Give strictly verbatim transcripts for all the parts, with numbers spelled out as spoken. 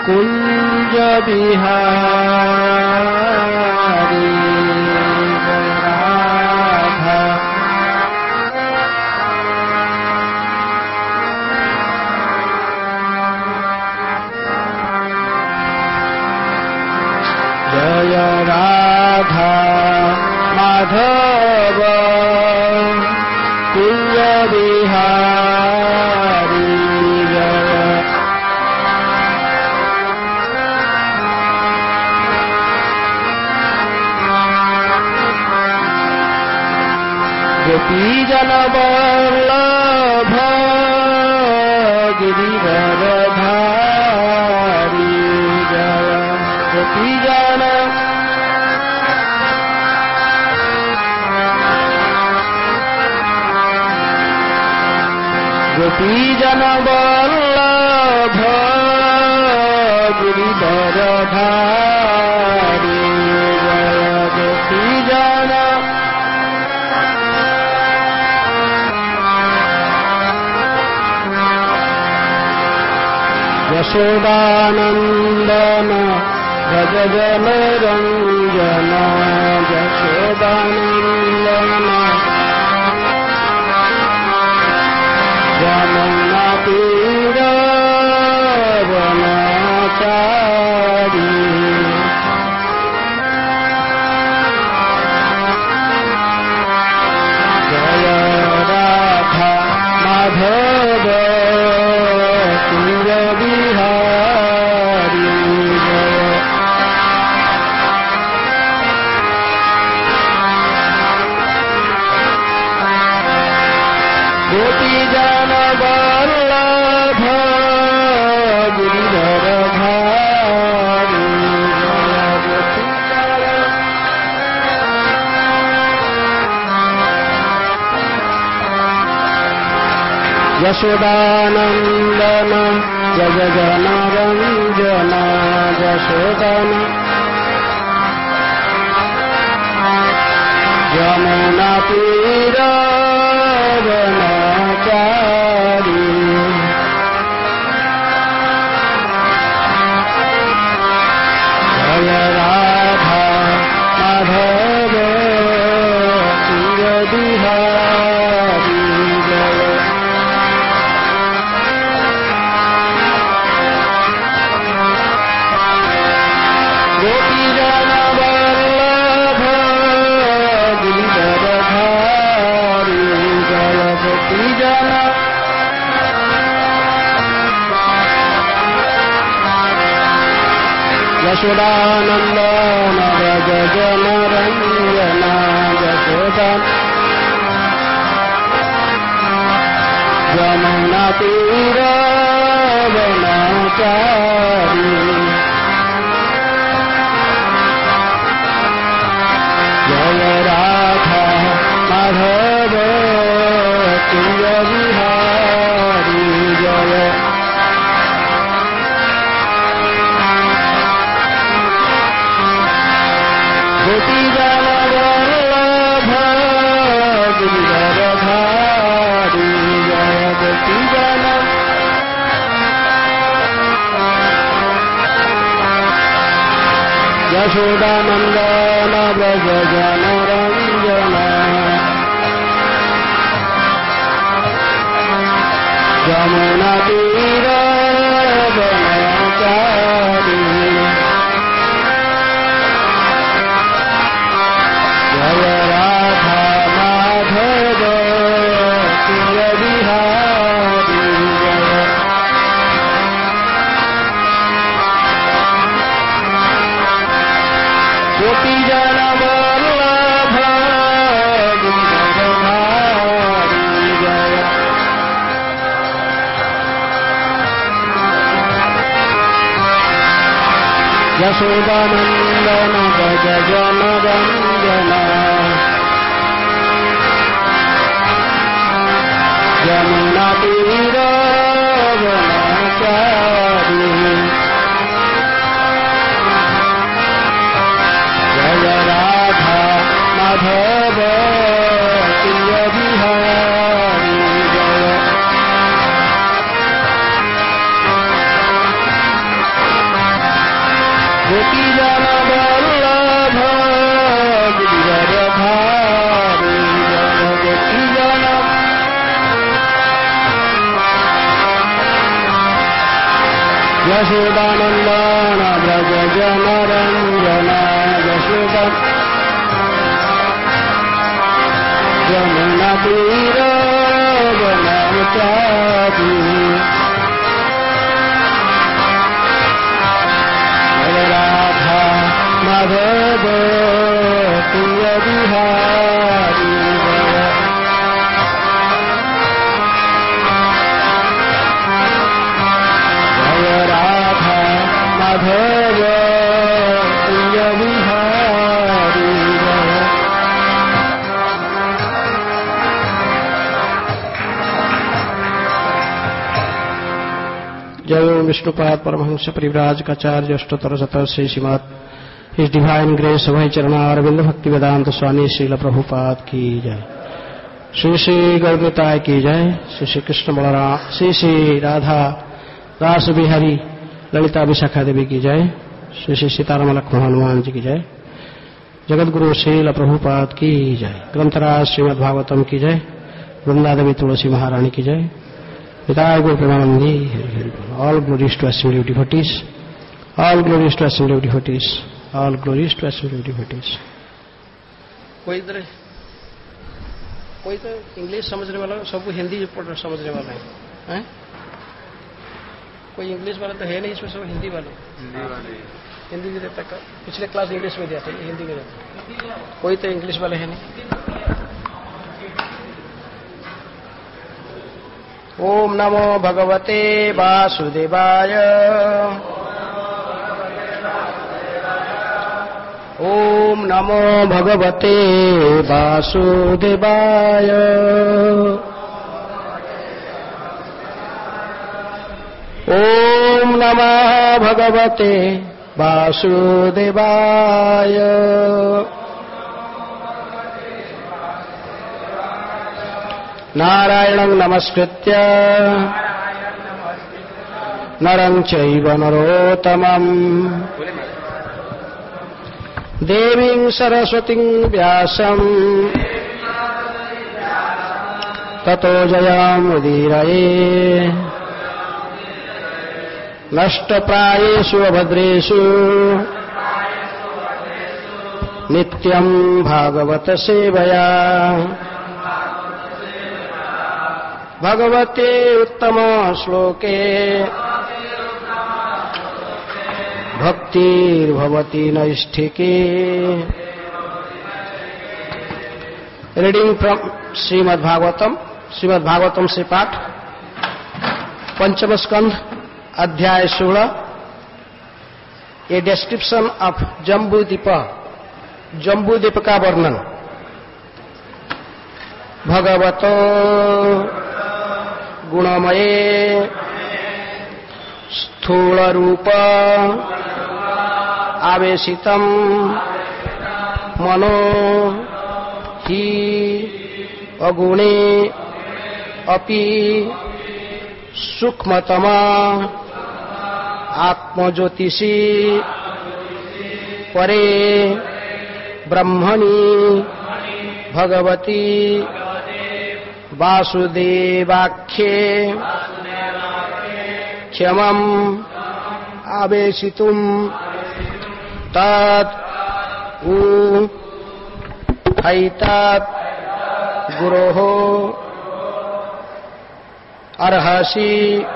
कुंज बिहारी राधा जय राधा माधव कुंज बिहारी जय गोपी जन वल्लभ गिरिधरधारी जय गोपी जन गोपी जन वल्लभ गिरिधरधारी जय गोपी जन यशोदानंदन भज जन रंजन यशोदानंदन यमुना तीर वनचारी जय राधा माधव कुंज बिहारी जय गोपी जन वल्लभ गिरिधरधारी यशोदानंदन जय जन रंजन यशोदन यमुना तीर वनचारी जय राधा माधव कुंज बिहारी जय गोपी जन वल्लभ गिरिधरधारी जय गोपी जन यशोदानंदन व्रज जन रंजन यशोदन यमुना तीर वनचारी जय राधा माधव कुंज बिहारी जय गोपी जन वल्लभ गिरिधरधारी जय गोपी जन यशोदानंदन व्रज जन रंजन यमुना तीर वनचारी जय राधा माधव कुंज बिहारी जय गोपी जन वल्लभ गिरिधरधारी जय यशोदानंदन भज जन रंजन यमुना तीर वनचारी जय राधा माधव कुंज बिहारी जय गोपी जन वल्लभ गिरिवरधारी गोपी जन यशोदानंदन व्रज जन रंजन यशोदा यमुना तीर वनचारी राधा माधव प्रिय बिहारी जय राधा माधव प्रिय बिहारी जय विष्णुपाद परमहंस परिव्राजकाचार्य अष्टोत्तर शतक Shri Srimad his divine grace वही चरणा अरविंद भक्ति वेदांत स्वामी श्रील प्रभुपाद की जय। श्री श्री गौरताय की जय। श्री श्री कृष्ण बलराम श्री श्री राधा रास बिहारी ललिता विशाखा देवी की जय। श्री श्री सीताराम लक्ष्मण हनुमान जी की जय। जगत गुरु श्रील प्रभुपाद की जय। ग्रंथराज श्रीमद भागवतम की जय। वृंदा देवी तुलसी महारानी की जय। Vithaya Guru Premanandi, all glories to Assembly of Devotees, all glories to Assembly of Devotees, all glories to Assembly of Devotees. कोई इधर कोई तो इंग्लिश समझने वाला सब हिंदी समझने वाला है, हैं? कोई इंग्लिश वाला तो है नहीं इसमें, सब हिंदी वाले हिंदी वाले हिंदी में देता है। पिछले क्लास इंग्लिश में दिया था, हिंदी में देता। कोई तो इंग्लिश वाले है नहीं। ओम नमो भगवते वासुदेवाय ओम नमो भगवते वासुदेवाय ओम नमः भगवते वासुदेवाय नारायणं नमस्कृत्य नरं चैव नरोत्तमम् देवीं सरस्वतीं व्यासं ततो जयामुदीरये नष्टप्रायेषु अभद्रेषु नित्यं भागवत सेवया भगवते उत्तम श्लोके भक्तिर्भवति नैष्ठिके। रीडिंग फ्रॉम श्रीमद् भागवतम, श्रीमद् भागवतम से पाठ। पंचम स्कंध अध्याय सोलह। ए डिस्क्रिप्शन ऑफ जम्बू द्वीप, जम्बू द्वीप का वर्णन। भगवतो गुणमये स्थूल रूप आवेशितम मनो ही अगुणे अपि सूक्ष्मतमा आत्मज्योतिषी परे ब्रह्मणि भगवती वासुदेवाख्ये क्षमम् आवेशितुम् तत् उ हैतत् गुरोः अर्हसि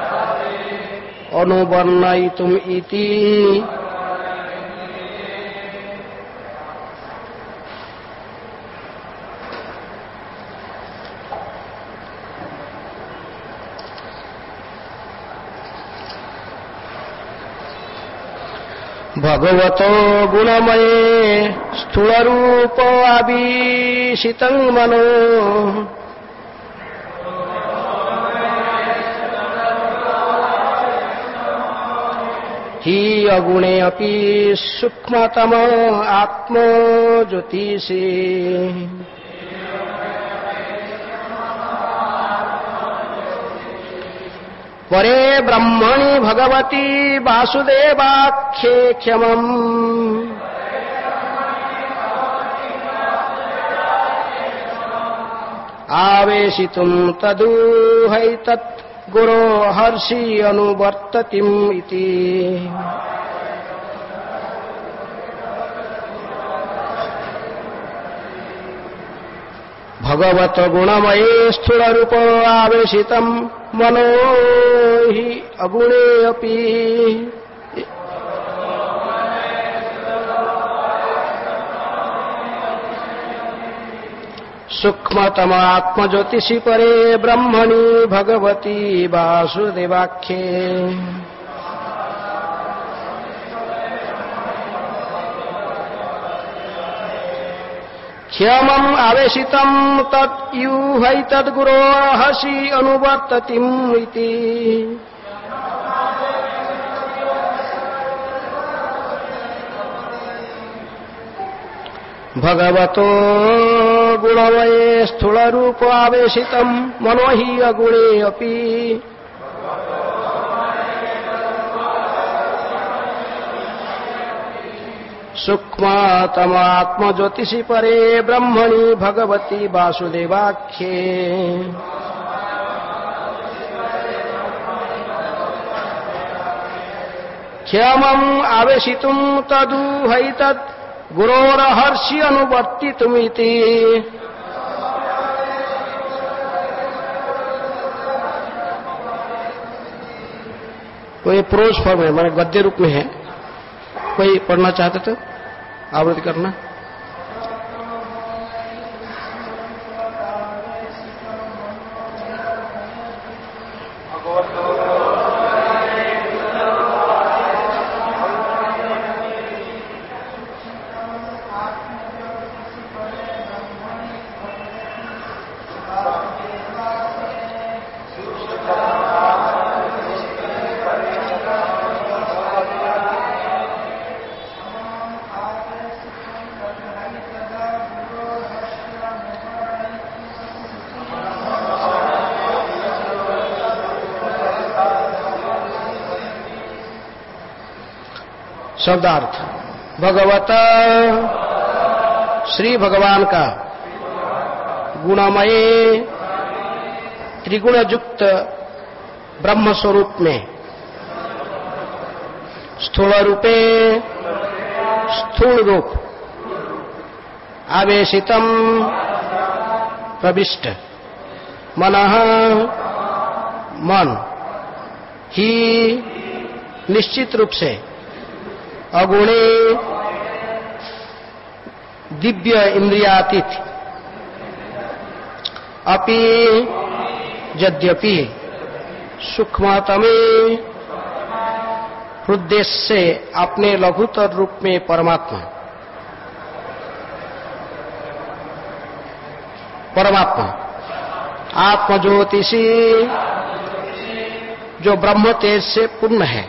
अनुवर्णयितुम् इति। भगवतो गुणमये स्थूलरूप आविशितं मनो हि अगुणे अपि सूक्ष्मतम आत्मज्योतिषे परे ब्रह्मणि भगवती वासुदेवाख्ये क्षमम् आवेशितुम् तदूहैतत् गुरो हर्षि अनुवर्ततिम् इति। भगवत गुणमये स्थूलरूप आवेशितं मनो हि अगुणे अपि सूक्ष्मतमात्मज्योतिषि परे ब्रह्मणि भगवती वासुदेवाख्ये क्षमम् आवेशितं तत् यूहैतद्गुरो हर्षि अनुवर्ततिम् इति। भगवतो गुणमये स्थूलरूप आवेशितं मनो हि अगुणे अपि सूक्ष्मतमात्मज्योतिषि परे ब्रह्मणि भगवती वासुदेवाख्ये क्षमम् आवेशितुम् तदूहैतत् गुरोर्हर्षि अनुवर्तितुमिति। कोई प्रोज फॉर्म है, माने गद्य रूप में है, कोई पढ़ना चाहते तो आवृत्ति करना। शब्दार्थ भगवत श्री भगवान का गुणमय त्रिगुण युक्त ब्रह्म स्वरूप में स्थूल रूपे स्थूल रूप आवेशितम प्रविष्ट मनः मन ही निश्चित रूप से अगुणे दिव्य इंद्रियातीत अपि यद्यपि सूक्ष्मतमे हृदय से अपने लघुतर रूप में परमात्मा परमात्मा आत्मज्योतिषी जो ब्रह्म तेज से पूर्ण है,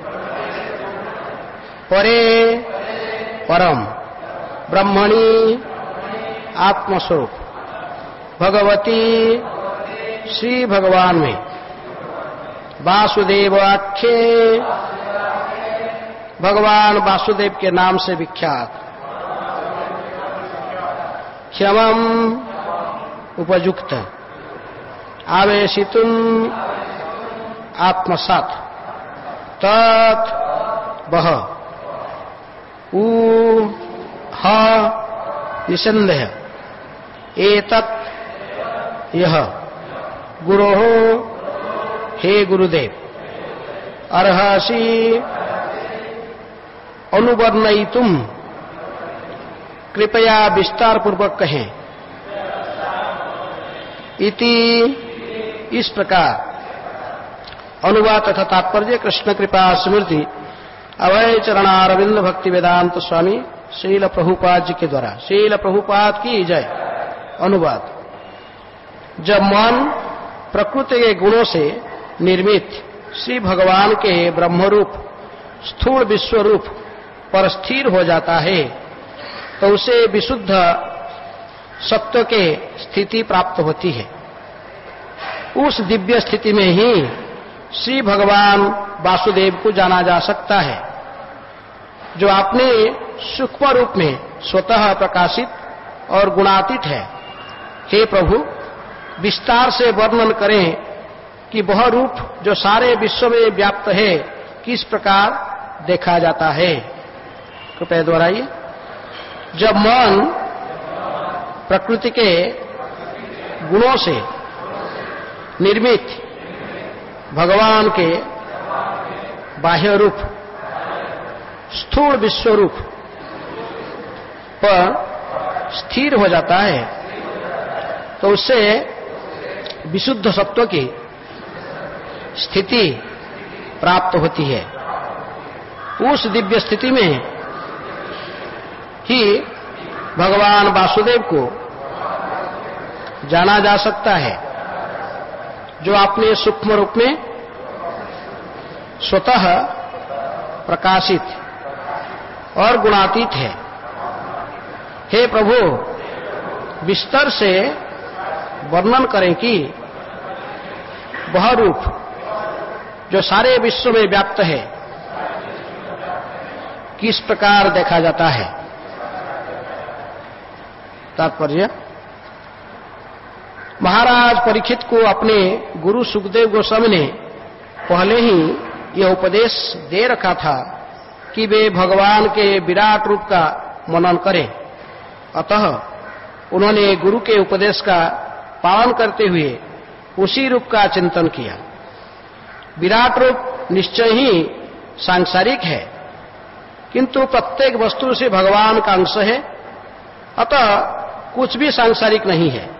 परे परम ब्रह्मणी आत्मस्वरूप भगवती श्री भगवान में वासुदेवाख्ये भगवान वासुदेव के नाम से विख्यात क्षमम उपयुक्त आवेशितुम आत्मसात तत् वह उ ह निसंदेह एतत् यह गुरो हे गुरुदेव अर्हसि अनुवर्णयितुम कृपया विस्तार पूर्वक कहें इति। इस प्रकार अनुवाद तथा तात्पर्य कृष्ण कृपा स्मृति अभय चरणारविंद भक्ति वेदांत स्वामी श्रील प्रभुपाद जी के द्वारा। श्रील प्रभुपाद की जय। अनुवाद। जब मन प्रकृति के गुणों से निर्मित श्री भगवान के ब्रह्मरूप स्थूल विश्वरूप पर स्थिर हो जाता है तो उसे विशुद्ध सत्व के स्थिति प्राप्त होती है। उस दिव्य स्थिति में ही श्री भगवान वासुदेव को जाना जा सकता है, जो अपने सूक्ष्म रूप में स्वतः प्रकाशित और गुणातीत है। हे प्रभु, विस्तार से वर्णन करें कि वह रूप जो सारे विश्व में व्याप्त है किस प्रकार देखा जाता है। कृपया दोहराइए। जब मन प्रकृति के गुणों से निर्मित भगवान के बाह्य रूप स्थूल विश्व रूप पर स्थिर हो जाता है, तो उससे विशुद्ध सत्व की स्थिति प्राप्त होती है। उस दिव्य स्थिति में ही भगवान वासुदेव को जाना जा सकता है, जो अपने सूक्ष्म रूप में स्वतः प्रकाशित और गुणातीत है। हे प्रभु, विस्तार से वर्णन करें कि वह रूप जो सारे विश्व में व्याप्त है किस प्रकार देखा जाता है। तात्पर्य, महाराज परीक्षित को अपने गुरु सुखदेव गोस्वामी ने पहले ही यह उपदेश दे रखा था कि वे भगवान के विराट रूप का मनन करें। अतः उन्होंने गुरु के उपदेश का पालन करते हुए उसी रूप का चिंतन किया। विराट रूप निश्चय ही सांसारिक है, किंतु प्रत्येक वस्तु से भगवान का अंश है, अतः कुछ भी सांसारिक नहीं है।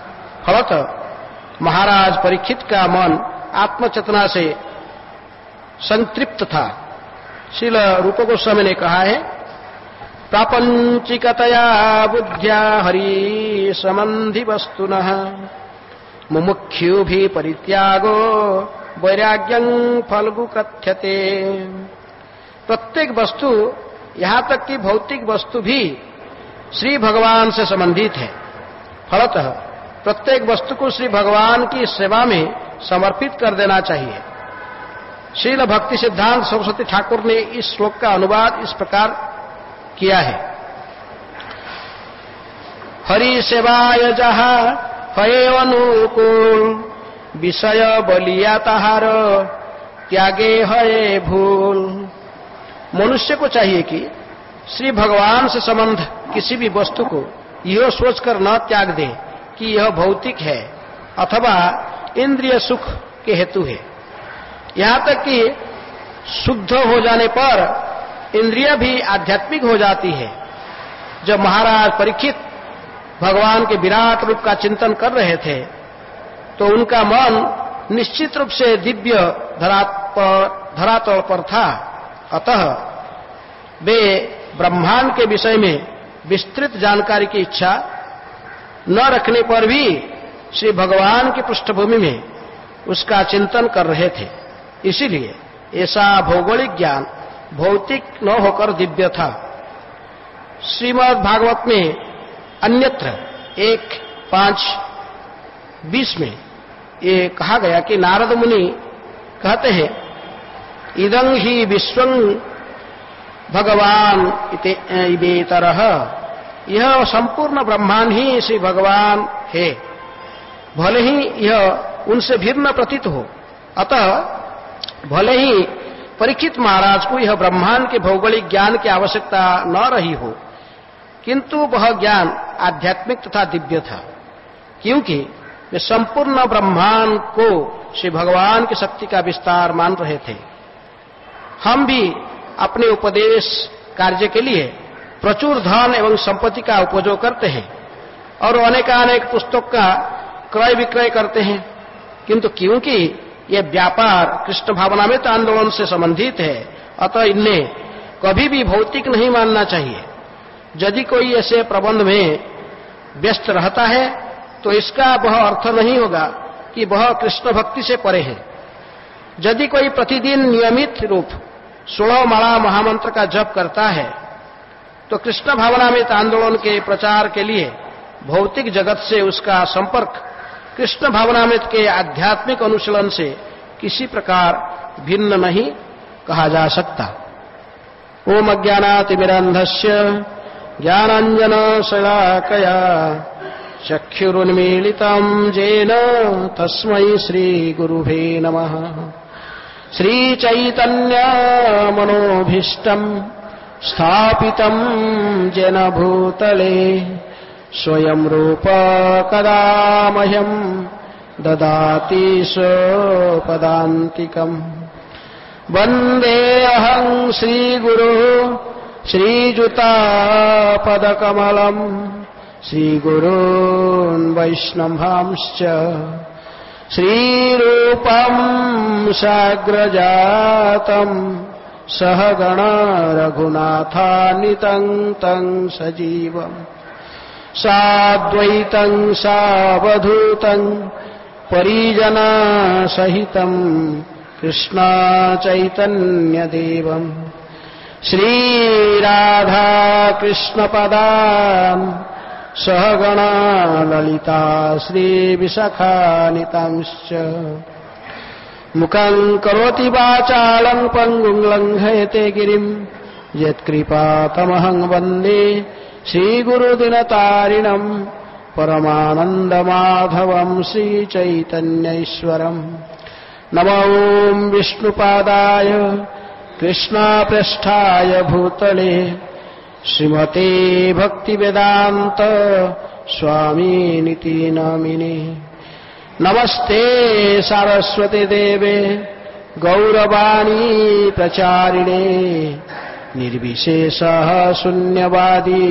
फलतः महाराज परीक्षित का मन आत्मचेतना से संतृप्त था। श्रील रूप गोस्वामी ने कहा है, प्रापंचिकतया बुद्ध्या हरि संबंधी वस्तुनः मुमुक्षु भी परित्यागो वैराग्यं फल्गु कथ्यते। प्रत्येक वस्तु, यहाँ तक कि भौतिक वस्तु भी श्री भगवान से संबंधित है। फलतः प्रत्येक वस्तु को श्री भगवान की सेवा में समर्पित कर देना चाहिए। श्रील भक्ति सिद्धांत सरस्वती ठाकुर ने इस श्लोक का अनुवाद इस प्रकार किया है, हरि सेवाय जहा हये अनुकूल विषय बलिया तहार त्यागे हये भूल। मनुष्य को चाहिए कि श्री भगवान से संबंध किसी भी वस्तु को यह सोचकर न त्याग दे कि यह भौतिक है अथवा इंद्रिय सुख के हेतु है। यहां तक कि शुद्ध हो जाने पर इंद्रिय भी आध्यात्मिक हो जाती है। जब महाराज परीक्षित भगवान के विराट रूप का चिंतन कर रहे थे, तो उनका मन निश्चित रूप से दिव्य धरातल पर था। अतः वे ब्रह्मांड के विषय में विस्तृत जानकारी की इच्छा न रखने पर भी श्री भगवान की पृष्ठभूमि में उसका चिंतन कर रहे थे। इसीलिए ऐसा भौगोलिक ज्ञान भौतिक न होकर दिव्य था। श्रीमद् भागवत में अन्यत्र एक पांच बीस में ये कहा गया कि नारद मुनि कहते हैं, इदं ही विश्वं भगवान इवेतरः, यह संपूर्ण ब्रह्मांड ही श्री भगवान है, भले ही यह उनसे भिन्न प्रतीत हो। अतः भले ही परीक्षित महाराज को यह ब्रह्मांड के भौगोलिक ज्ञान की आवश्यकता न रही हो, किंतु वह ज्ञान आध्यात्मिक तथा दिव्य था, क्योंकि वे संपूर्ण ब्रह्मांड को श्री भगवान की शक्ति का विस्तार मान रहे थे। हम भी अपने उपदेश कार्य के लिए प्रचुर धन एवं संपत्ति का उपयोग करते हैं और अनेकानेक पुस्तक का क्रय विक्रय करते हैं, किंतु क्योंकि ये व्यापार कृष्ण भावनामृत आंदोलन से संबंधित है, अतः इन्हें कभी भी भौतिक नहीं मानना चाहिए। यदि कोई ऐसे प्रबंध में व्यस्त रहता है तो इसका वह अर्थ नहीं होगा कि वह कृष्ण भक्ति से परे है। यदि कोई प्रतिदिन नियमित रूप सोलह माला महामंत्र का जप करता है तो कृष्ण भावनामृत आंदोलन के प्रचार के लिए भौतिक जगत से उसका संपर्क कृष्ण भावनामृत के आध्यात्मिक अनुशीलन से किसी प्रकार भिन्न नहीं कहा जा सकता। ओम अज्ञानातिमिरान्धस्य ज्ञानाञ्जन शलाकया चक्षुरुन्मीलितं येन तस्मै श्रीगुरुवे नमः। श्रीचैतन्य मनोभीष्टं स्थापितं येन भूतले स्वयं रूप कदा मह्यं ददाति स्वपदान्तिकम्। वन्देऽहं श्रीगुरुः श्रीयुतापदकमलम् श्रीगुरून् वैष्णवांश्च श्रीरूपं साग्रजातं सहगण रघुनाथान्वितं तं सजीवम् साद्वैतं सावधूतं परिजनसहितं कृष्ण चैतन्यदेवम् श्रीराधा कृष्णपदान् सहगण ललिता श्रीविशाखान्वितांश्च मुखं करोति वाचालं पङ्गुं लङ्घयते गिरिं यत्कृपातमहं वन्दे श्रीगुरुदिनतारिणं परमानन्दमाधवं श्रीचैतन्यैश्वरम्। नमो ॐ विष्णुपादाय कृष्णापृष्ठाय भूतले श्रीमते भक्तिवेदान्त स्वामिनिति नामिने। नमस्ते सारस्वती देवे गौरवाणी प्रचारिणे निर्विशेषः शून्यवादी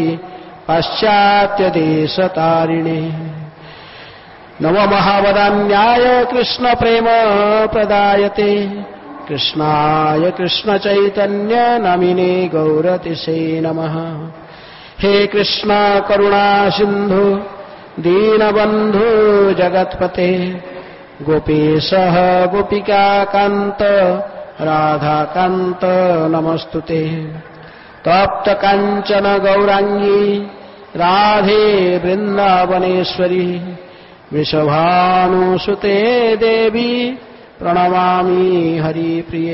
पाश्चात्यदेशतारिणे। नमो महावदान्याय कृष्ण प्रेम प्रदायते कृष्णाय कृष्ण चैतन्य नामिने गौरतिसे नमः। हे कृष्ण करुणा सिंधु दीनबंधु जगत्पते गोपेशः गोपिका कांत राधा कांत नमस्तुते। तप्त कांचन गौरांगी राधे वृंदावनेश्वरी वृषभानुसुते देवी प्रणमामि हरिप्रिये।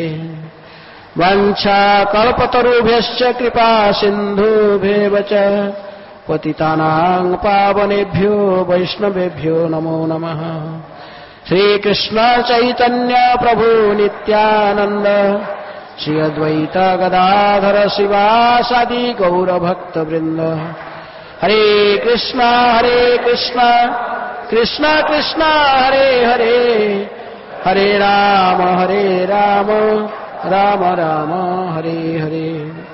वंशाकल्पतरुभ्यश्च कृपा सिन्धुभ्येव च पतितानां पावनेभ्यो वैष्णवेभ्यो नमो नमः। श्रीकृष्ण चैतन्य प्रभु नित्यानंद श्री अद्वैत गदाधर शिवासादि गौरभक्तवृंद। हरे कृष्ण हरे कृष्ण कृष्ण कृष्ण हरे हरे हरे राम हरे राम राम राम हरे हरे।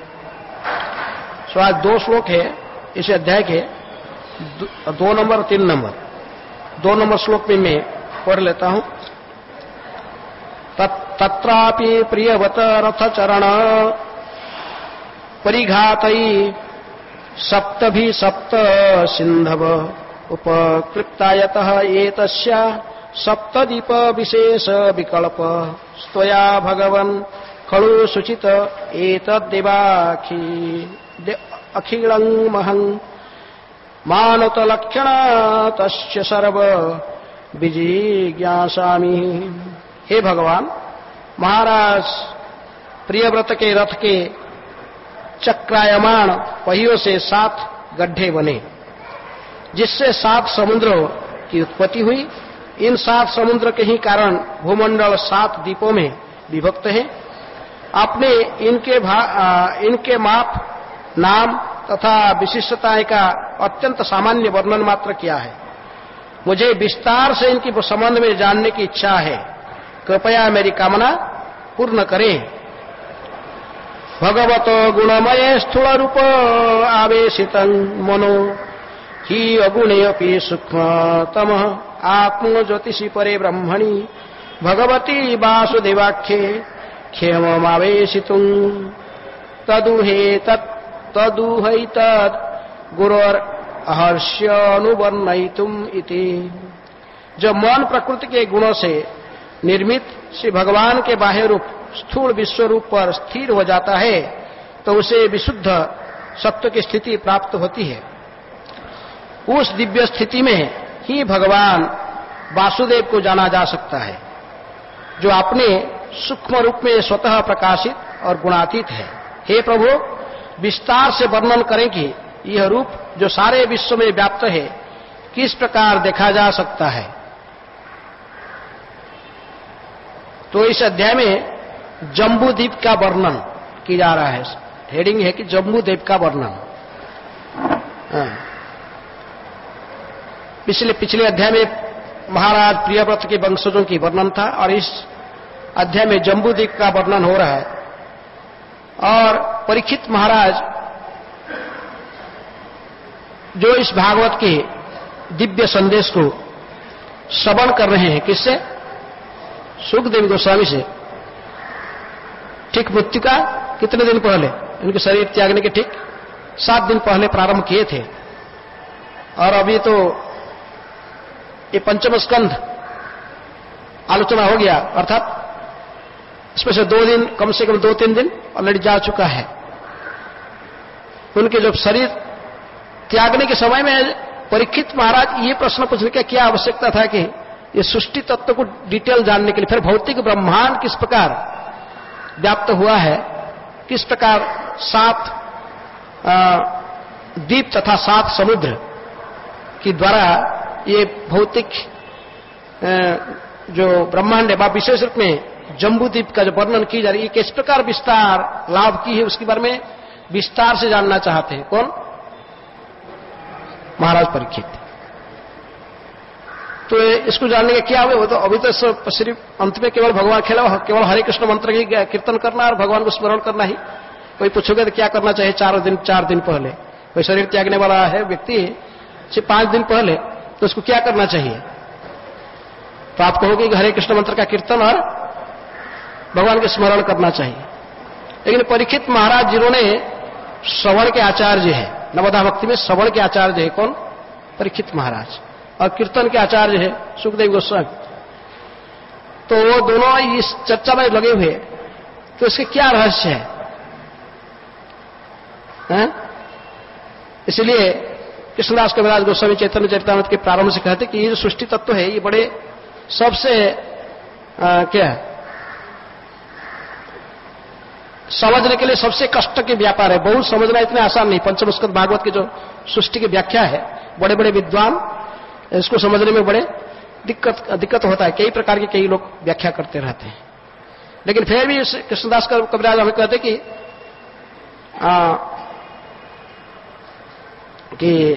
सो आज दो श्लोक है इस अध्याय के, दो नंबर तीन नंबर। दो नंबर श्लोक में मैं पढ़ लेता हूं। तत्रापि प्रियवत रथ चरण परिघातई सप्तभि सप्त सिंधव उपकृप्तायतः एतस्य सप्तदीप विशेष विकल्प स्तया भगवन् खलु सुचित एतद्देवाखि अखिलं महं मानत लक्षण तस्य सर्व विजिज्ञासामि। हे भगवान, महाराज प्रियव्रत के रथ के चक्रायमान पहियों से सात गड्ढे बने जिससे सात समुद्रों की उत्पत्ति हुई। इन सात समुद्र के ही कारण भूमंडल सात द्वीपों में विभक्त है। आपने इनके भा, आ, इनके माप नाम तथा विशिष्टताएं का अत्यंत सामान्य वर्णन मात्र किया है। मुझे विस्तार से इनकी संबंध में जानने की इच्छा है, कृपया मेरी कामना पूर्ण करें। भगवतो गुणमय स्थूल रूप आवेशितं मनो ही अगुणेऽपि सूक्ष्मतम आत्म ज्योतिषी परे ब्रह्मणि भगवती वासुदेवाख्ये क्षेममावेशितुं तदुहे तत् तदुहैतत् गुरोर अहर्ष्य अनुवर्णयितुम् इति। जब मन प्रकृति के गुणों से निर्मित श्री भगवान के बाह्य रूप स्थूल विश्व रूप पर स्थिर हो जाता है तो उसे विशुद्ध सत्व की स्थिति प्राप्त होती है। उस दिव्य स्थिति में ही भगवान वासुदेव को जाना जा सकता है। जो अपने सूक्ष्म रूप में स्वतः प्रकाशित और गुणातीत है। हे प्रभु, विस्तार से वर्णन करें कि यह रूप जो सारे विश्व में व्याप्त है किस प्रकार देखा जा सकता है। तो इस अध्याय में जम्बू द्वीप का वर्णन किया जा रहा है। हेडिंग है कि जम्बू द्वीप का वर्णन। पिछले पिछले अध्याय में महाराज प्रियव्रत के वंशजों की वर्णन था और इस अध्याय में जम्बू द्वीप का वर्णन हो रहा है। और परीक्षित महाराज जो इस भागवत के दिव्य संदेश को श्रवण कर रहे हैं, किससे? सुखदेव गोस्वामी से। ठीक मृत्यु का कितने दिन पहले, इनके शरीर त्यागने के ठीक सात दिन पहले प्रारंभ किए थे। और अभी तो ये पंचम स्कंध आलोचना हो गया, अर्थात इसमें से दो दिन, कम से कम दो तीन दिन ऑलरेडी जा चुका है। उनके जब शरीर त्यागने के समय में परीक्षित महाराज ये प्रश्न पूछने की क्या आवश्यकता था कि ये सृष्टि तत्व को डिटेल जानने के लिए, फिर भौतिक ब्रह्मांड किस प्रकार व्याप्त हुआ है, किस प्रकार सात द्वीप तथा सात समुद्र के द्वारा ये भौतिक जो ब्रह्मांड है, विशेष रूप में जम्बू द्वीप का जो वर्णन की जा रही है, किस प्रकार विस्तार लाभ की है, उसके बारे में विस्तार से जानना चाहते हैं। कौन? महाराज परीक्षित। तो इसको जानने का क्या हुआ? वो तो अभी तो सिर्फ अंत में केवल भगवान खेला, केवल हरे कृष्ण मंत्र की कीर्तन करना और भगवान को स्मरण करना ही। कोई पूछोगे तो क्या करना चाहिए? चार दिन चार दिन पहले कोई शरीर त्यागने वाला है व्यक्ति सिर्फ पांच दिन पहले, तो उसको क्या करना चाहिए? तो आप कहोगे कि हरे कृष्ण मंत्र का कीर्तन और भगवान के स्मरण करना चाहिए। लेकिन परीक्षित महाराज जिन्होंने श्रवण के आचार्य है, नवदा भक्ति में श्रवण के आचार्य है कौन? परीक्षित महाराज। और कीर्तन के आचार्य है सुखदेव गोस्वामी। तो वो दोनों इस चर्चा में लगे हुए, तो इसके क्या रहस्य है, है? इसलिए कृष्णदास कविराज गोस्वामी चैतन्य चरितामृत के प्रारंभ से कहते कि ये जो सृष्टि तत्व है ये बड़े सबसे आ, क्या है, समझने के लिए सबसे कष्ट के व्यापार है। बहुत समझना इतना आसान नहीं। पंचम स्कंद भागवत की जो सृष्टि की व्याख्या है, बड़े बड़े विद्वान इसको समझने में बड़े दिक्कत दिक्कत होता है। कई प्रकार के कई लोग व्याख्या करते रहते हैं, लेकिन फिर भी कृष्णदास कविराज हमें कहते कि आ, कि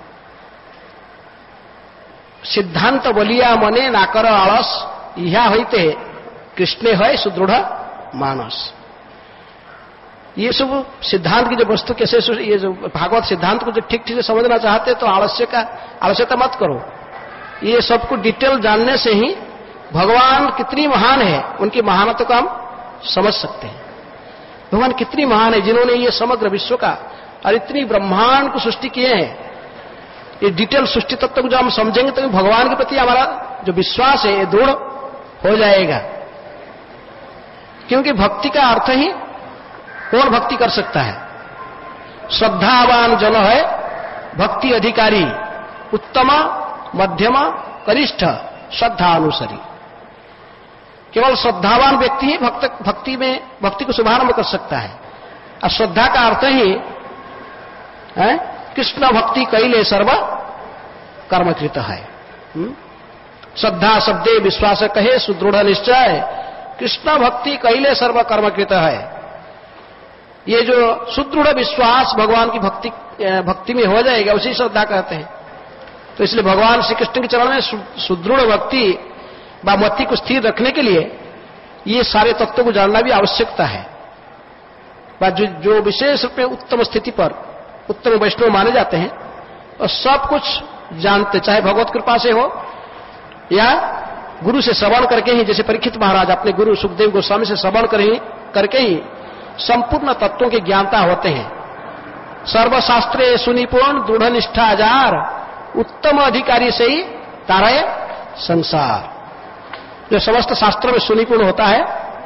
सिद्धांत बलिया मने नाकर आलस यह होते कृष्णे है सुदृढ़ मानस। ये सब सिद्धांत की जो वस्तु कैसे, ये जो भागवत सिद्धांत को जो ठीक ठीक से समझना चाहते तो आलस्य का आलस्यता मत करो। ये सबको डिटेल जानने से ही भगवान कितनी महान है, उनकी महानता को हम समझ सकते हैं। भगवान कितनी महान है जिन्होंने ये समग्र विश्व का और इतनी ब्रह्मांड को सृष्टि किए हैं। ये डिटेल सृष्टि तत्व को जो हम समझेंगे तो भगवान के प्रति हमारा जो विश्वास है ये दृढ़ हो जाएगा। क्योंकि भक्ति का अर्थ ही कौन भक्ति कर सकता है? श्रद्धावान जन है भक्ति अधिकारी, उत्तम मध्यम कनिष्ठ श्रद्धा अनुसरी। केवल श्रद्धावान व्यक्ति ही भक्त भक्ति में भक्ति को शुभारंभ कर सकता है। और श्रद्धा का अर्थ ही है कृष्ण भक्ति कैले सर्व कर्मकृत है। श्रद्धा शब्दे विश्वास कहे सुदृढ़ निश्चय, कृष्ण भक्ति कैले सर्व कर्मकृत है। ये जो सुदृढ़ विश्वास भगवान की भक्ति भक्ति में हो जाएगा उसी श्रद्धा कहते हैं। तो इसलिए भगवान श्री कृष्ण के चरण में सुदृढ़ भक्ति व मति को स्थिर रखने के लिए ये सारे तत्वों को जानना भी आवश्यकता है। जो, जो विशेष रूप में उत्तम स्थिति पर उत्तम वैष्णव माने जाते हैं और सब कुछ जानते, चाहे भगवत कृपा से हो या गुरु से श्रवण करके ही, जैसे परीक्षित महाराज अपने गुरु सुखदेव गोस्वामी से श्रवण करके ही संपूर्ण तत्वों के ज्ञाता होते हैं। सर्वशास्त्रे सुनिपुण दृढ़ निष्ठा हजार, उत्तम अधिकारी से ही तारे संसार। जो समस्त शास्त्रों में सुनिपुण होता है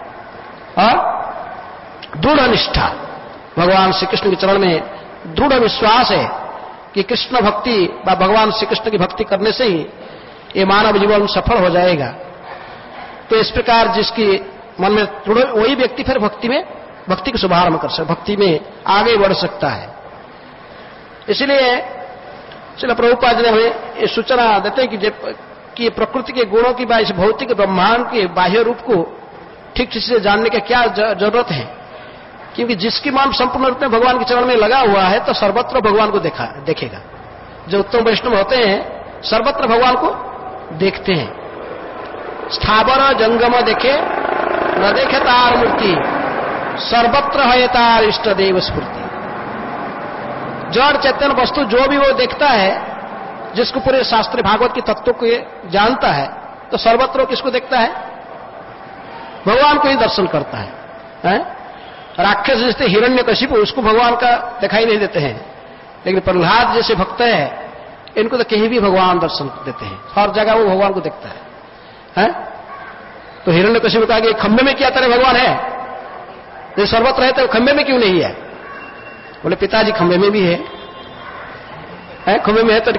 और दृढ़ निष्ठा, भगवान श्री कृष्ण के चरण में दृढ़ विश्वास है कि कृष्ण भक्ति व भगवान श्री कृष्ण की भक्ति करने से ही ये मानव जीवन सफल हो जाएगा। तो इस प्रकार जिसकी मन में दृढ़, वही व्यक्ति फिर भक्ति में भक्ति का शुभारंभ कर सकता, भक्ति में आगे बढ़ सकता है। इसलिए श्रील प्रभुपाद जी हमें ये सूचना देते हैं कि, कि प्रकृति के गुणों की इस भौतिक ब्रह्मांड के बाह्य रूप को ठीक ठीक से जानने का क्या जरूरत है, क्योंकि जिसकी मन संपूर्ण रूप में भगवान के चरण में लगा हुआ है तो सर्वत्र भगवान को देखा देखेगा। जो उत्तम वैष्णव होते हैं सर्वत्र भगवान को देखते हैं। स्थावर जंगम देखे न देखे तार मूर्ति, सर्वत्र है तार इष्ट देव स्फूर्ति। जड़ चैतन्य वस्तु जो भी वो देखता है, जिसको पूरे शास्त्र भागवत के तत्वों को जानता है, तो सर्वत्र किसको देखता है? भगवान को ही दर्शन करता है, है? राक्षस जैसे हिरण्यकशिपु, उसको भगवान का दिखाई नहीं देते हैं, लेकिन प्रहलाद जैसे भक्त है इनको तो कहीं भी भगवान दर्शन देते हैं, हर जगह वो भगवान को देखता है, है? तो हिरण्यकशिपु कहा कि खंबे में क्या तरह भगवान है, जो सर्वत्र है तो खंबे में क्यों नहीं है? बोले पिताजी खंबे में भी है, है? खंबे में है तो,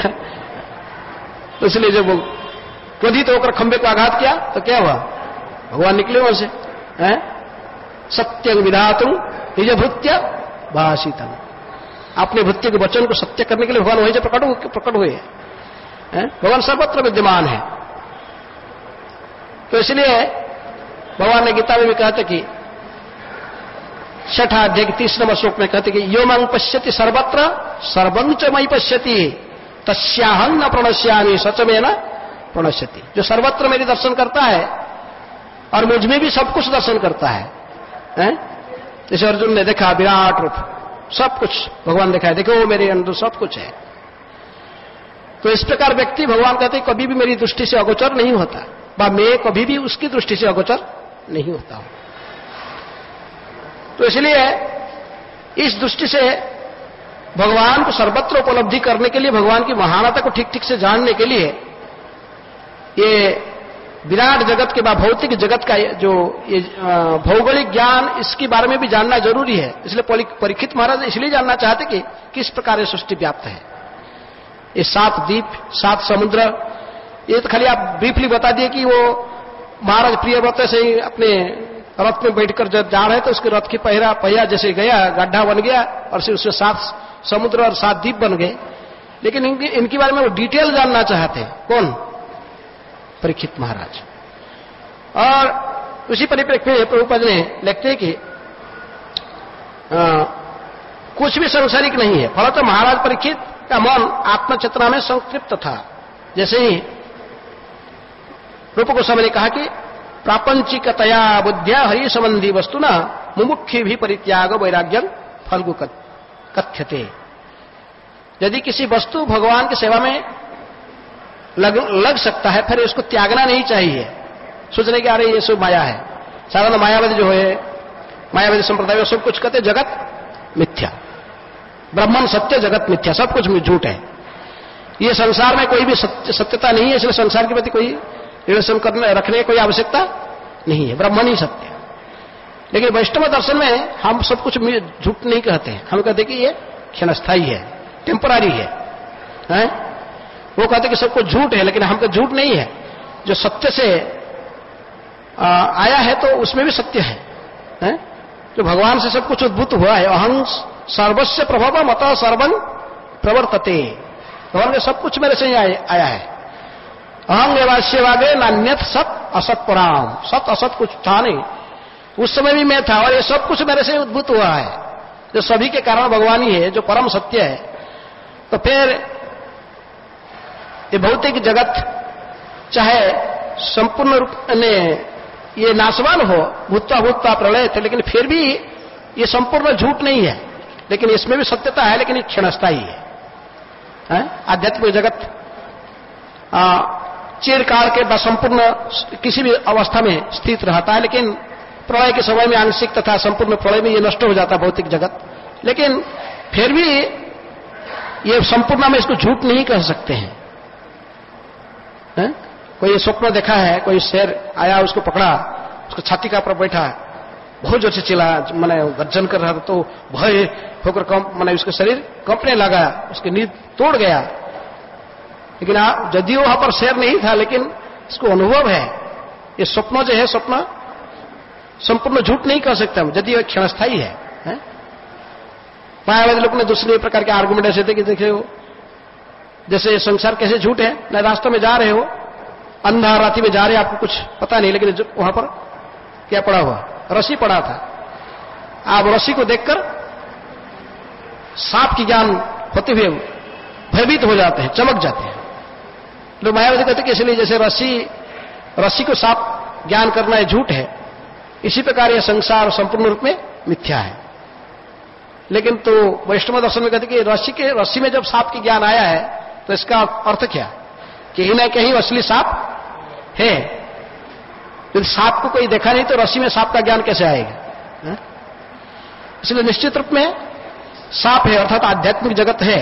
तो इसलिए जब क्रोधित होकर खंबे को आघात किया तो क्या हुआ? भगवान निकले वहां से, है? सत्य विधातु निज भृत्य भाषितम, अपने भृत्य के वचन को सत्य करने के लिए भगवान वहीं से प्रकट प्रकट हुए हैं। भगवान सर्वत्र विद्यमान है। तो इसलिए भगवान ने गीता में भी कहते कि छठा अध्याय तीस नंबर श्लोक में कहते कि यो मांग पश्यति सर्वत्र सर्वं च मयि पश्यति तस्याहं न प्रणश्यामि सच में न प्रणश्यति। जो सर्वत्र मेरी दर्शन करता है और मुझ में भी सब कुछ दर्शन करता है, हैं? जैसे अर्जुन ने देखा विराट रूप, सब कुछ भगवान देखा है, देखो मेरे अंदर सब कुछ है। तो इस प्रकार व्यक्ति भगवान कहते हैं कभी भी मेरी दृष्टि से अगोचर नहीं होता, व मैं कभी भी उसकी दृष्टि से अगोचर नहीं होता हूं। तो इसलिए इस दृष्टि से भगवान को सर्वत्र उपलब्धि करने के लिए, भगवान की महानता को ठीक ठीक से जानने के लिए ये विराट जगत के बाद भौतिक जगत का जो ये भौगोलिक ज्ञान, इसके बारे में भी जानना जरूरी है। इसलिए परीक्षित महाराज इसलिए जानना चाहते कि किस प्रकार ये सृष्टि व्याप्त है। ये सात द्वीप, सात समुद्र, ये तो खाली आप ब्रीफली बता दिए कि वो महाराज प्रियव्रत से ही अपने रथ में बैठकर जब जा रहे थे, उसके रथ की पहिरा पहिया जैसे गया, गड्ढा बन गया और फिर उससे सात समुद्र और सात द्वीप बन गए। लेकिन इनकी इनके बारे में वो डिटेल जानना चाहते हैं। कौन? परीक्षित महाराज। और उसी परिप्रेक्ष्य में प्रभुपाद ने लिखते हैं कि आ, कुछ भी सांसारिक नहीं है। फलतः तो महाराज परीक्षित का मन आत्मचेतना में संतृप्त था। जैसे ही रूप गोस्वामी ने कहा कि प्रापंचिकतया बुद्धिया हरि संबंधी वस्तु न मुमुक्षु भी परित्याग वैराग्यं फल्गु कथ्यते। यदि किसी वस्तु भगवान की सेवा में लग, लग सकता है, फिर इसको त्यागना नहीं चाहिए, सोचने की आ रही ये सब माया है। साधारण मायावादी जो है, मायावादी संप्रदाय में सब कुछ कहते जगत मिथ्या, ब्रह्मन सत्य, जगत मिथ्या, सब कुछ झूठ है। ये संसार में कोई भी सत्य, सत्यता नहीं है, इसलिए संसार के प्रति कोई रिलेशन करने रखने की कोई आवश्यकता नहीं है, ब्रह्मन ही सत्य है। लेकिन वैष्णव दर्शन में हम सब कुछ झूठ नहीं कहते हैं, हम कहते कि ये क्षणस्थायी है, टेम्परारी है, है? वो कहते कि सब कुछ झूठ है, लेकिन हम तो झूठ नहीं है। जो सत्य से आ, आया है तो उसमें भी सत्य है, है? जो भगवान से सब कुछ उद्भूत हुआ है। अहं सर्वस्व प्रभव मत सर्वं प्रवर्तते, भगवान के सब कुछ मेरे से ही आया है। अहं एवास्यवागे नान्यत सत असत पराम, सत असत कुछ था नहीं, उस समय भी मैं था, और ये सब कुछ मेरे से उद्भूत हुआ है। जो सभी के कारण भगवान ही है, जो परम सत्य है। तो फिर ये भौतिक जगत चाहे संपूर्ण रूप में ये नाशवान हो, भूतवा भूतवा प्रलय थे, लेकिन फिर भी ये संपूर्ण झूठ नहीं है, लेकिन इसमें भी सत्यता है, लेकिन ये क्षणस्थायी है, है? आध्यात्मिक जगत चिरकाल के संपूर्ण किसी भी अवस्था में स्थित रहता है, लेकिन प्रलय के समय में आंशिक तथा संपूर्ण प्रलय में ये नष्ट हो जाता है भौतिक जगत। लेकिन फिर भी ये संपूर्ण में इसको झूठ नहीं कह सकते हैं, है? कोई स्वप्न देखा है, कोई शेर आया, उसको पकड़ा, उसको छाती का ऊपर बैठा, बहुत जोर से चिल्ला, मैंने गर्जन कर रहा था, तो भय होकर कम मैंने उसका शरीर कंपने लगा, उसकी नींद तोड़ गया। लेकिन यदि वहां पर शेर नहीं था, लेकिन इसको अनुभव है ये स्वप्न जो है, स्वप्न संपूर्ण झूठ नहीं कह सकते हम, यदि वह क्षणस्थायी है, है? मायावादी लोग ने दूसरे प्रकार के आर्गुमेंट ऐसे थे कि देखिए जैसे संसार कैसे झूठ है, न रास्ते में जा रहे हो, अंधा रात्रि में जा रहे आपको कुछ पता नहीं, लेकिन वहां पर क्या पड़ा हुआ, रस्सी पड़ा था, आप रस्सी को देखकर सांप की ज्ञान होते हुए भयभीत हो जाते हैं, चमक जाते हैं। लोग मायावादी कहते हैं कि इसलिए जैसे रस्सी रस्सी को सांप ज्ञान करना है झूठ है, इसी प्रकार यह संसार संपूर्ण रूप में मिथ्या है। लेकिन तो वैष्णव दर्शन में कहते हैं कि रस्सी के रस्सी में जब सांप की ज्ञान आया है तो इसका अर्थ क्या, कहीं ना कहीं असली सांप है। यदि सांप को कोई देखा नहीं तो रस्सी में सांप का ज्ञान कैसे आएगा? इसलिए निश्चित रूप में सांप है, अर्थात आध्यात्मिक जगत है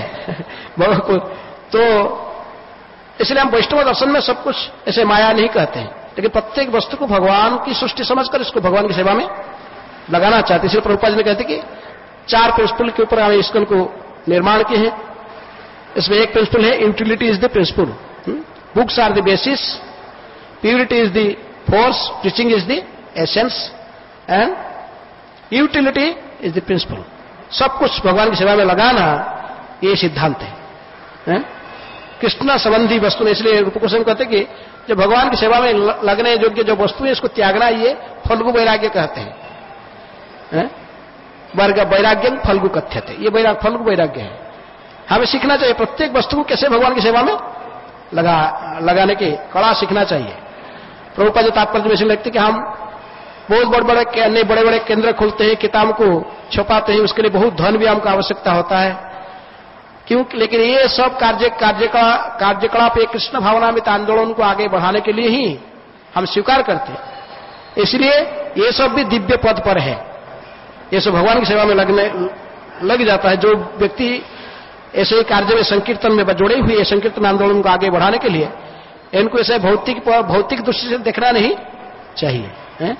तो इसलिए हम वैष्णव दर्शन में सब कुछ ऐसे माया नहीं कहते हैं, लेकिन प्रत्येक वस्तु को भगवान की सृष्टि समझकर इसको भगवान की सेवा में लगाना चाहते। इसलिए प्रभुपाद जी ने कहते कि चार प्रिंसिपल के ऊपर हमें इसको निर्माण किए हैं। इसमें एक प्रिंसिपल है utility is the principle, books are the basis, purity is the force, teaching is the essence and utility is the principle. सब कुछ भगवान की सेवा में लगाना ये सिद्धांत है, है? कृष्ण संबंधी वस्तु में, इसलिए रूप गोस्वामी कहते कि जो भगवान की सेवा में लगने योग्य जो वस्तु है इसको त्यागना, ये फल्गु वैराग्य कहते हैं, है? वर्ग वैराग्यम फल्गु कथ्यते, ये वैराग फल्गु वैराग्य है। हमें सीखना चाहिए प्रत्येक वस्तु को कैसे भगवान की सेवा में लगा लगाने की कला सीखना चाहिए। प्रभुपाद जी तात्पर्य में लिखते कि हम बहुत बड़े बड़े बड़े बड़े केंद्र खोलते हैं, किताब को छुपाते हैं, उसके लिए बहुत धन भी हमको आवश्यकता होता है, क्यों? लेकिन ये सब कार्य कार्यकलाप एक कृष्ण भावनामृत आंदोलन को आगे बढ़ाने के लिए ही हम स्वीकार करते हैं। इसलिए ये सब भी दिव्य पद पर है, ये सब भगवान की सेवा में लगने लग जाता है। जो व्यक्ति ऐसे ही कार्य में संकीर्तन में जोड़े हुए संकीर्तन आंदोलन को आगे बढ़ाने के लिए, इनको ऐसे भौतिक भौतिक दृष्टि से देखना नहीं चाहिए, है?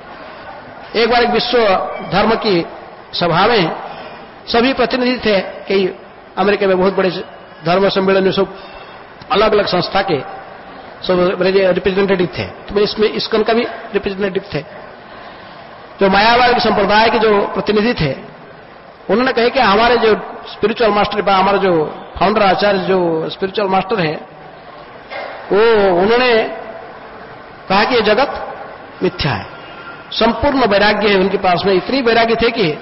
एक बार एक विश्व धर्म की सभा में सभी प्रतिनिधि थे, कई अमेरिका में बहुत बड़े धर्म सम्मेलन में सब अलग अलग संस्था के सब रिप्रेजेंटेटिव थे, तो इसमें इस्कॉन का भी रिप्रेजेंटेटिव थे। जो मायावादी संप्रदाय के जो प्रतिनिधि थे उन्होंने कहा कि हमारे जो स्पिरिचुअल मास्टर, हमारे जो फाउंडर आचार्य जो स्पिरिचुअल मास्टर हैं, वो उन्होंने कहा कि ये जगत मिथ्या है, संपूर्ण वैराग्य है उनके पास में। इतनी वैराग्य थे कि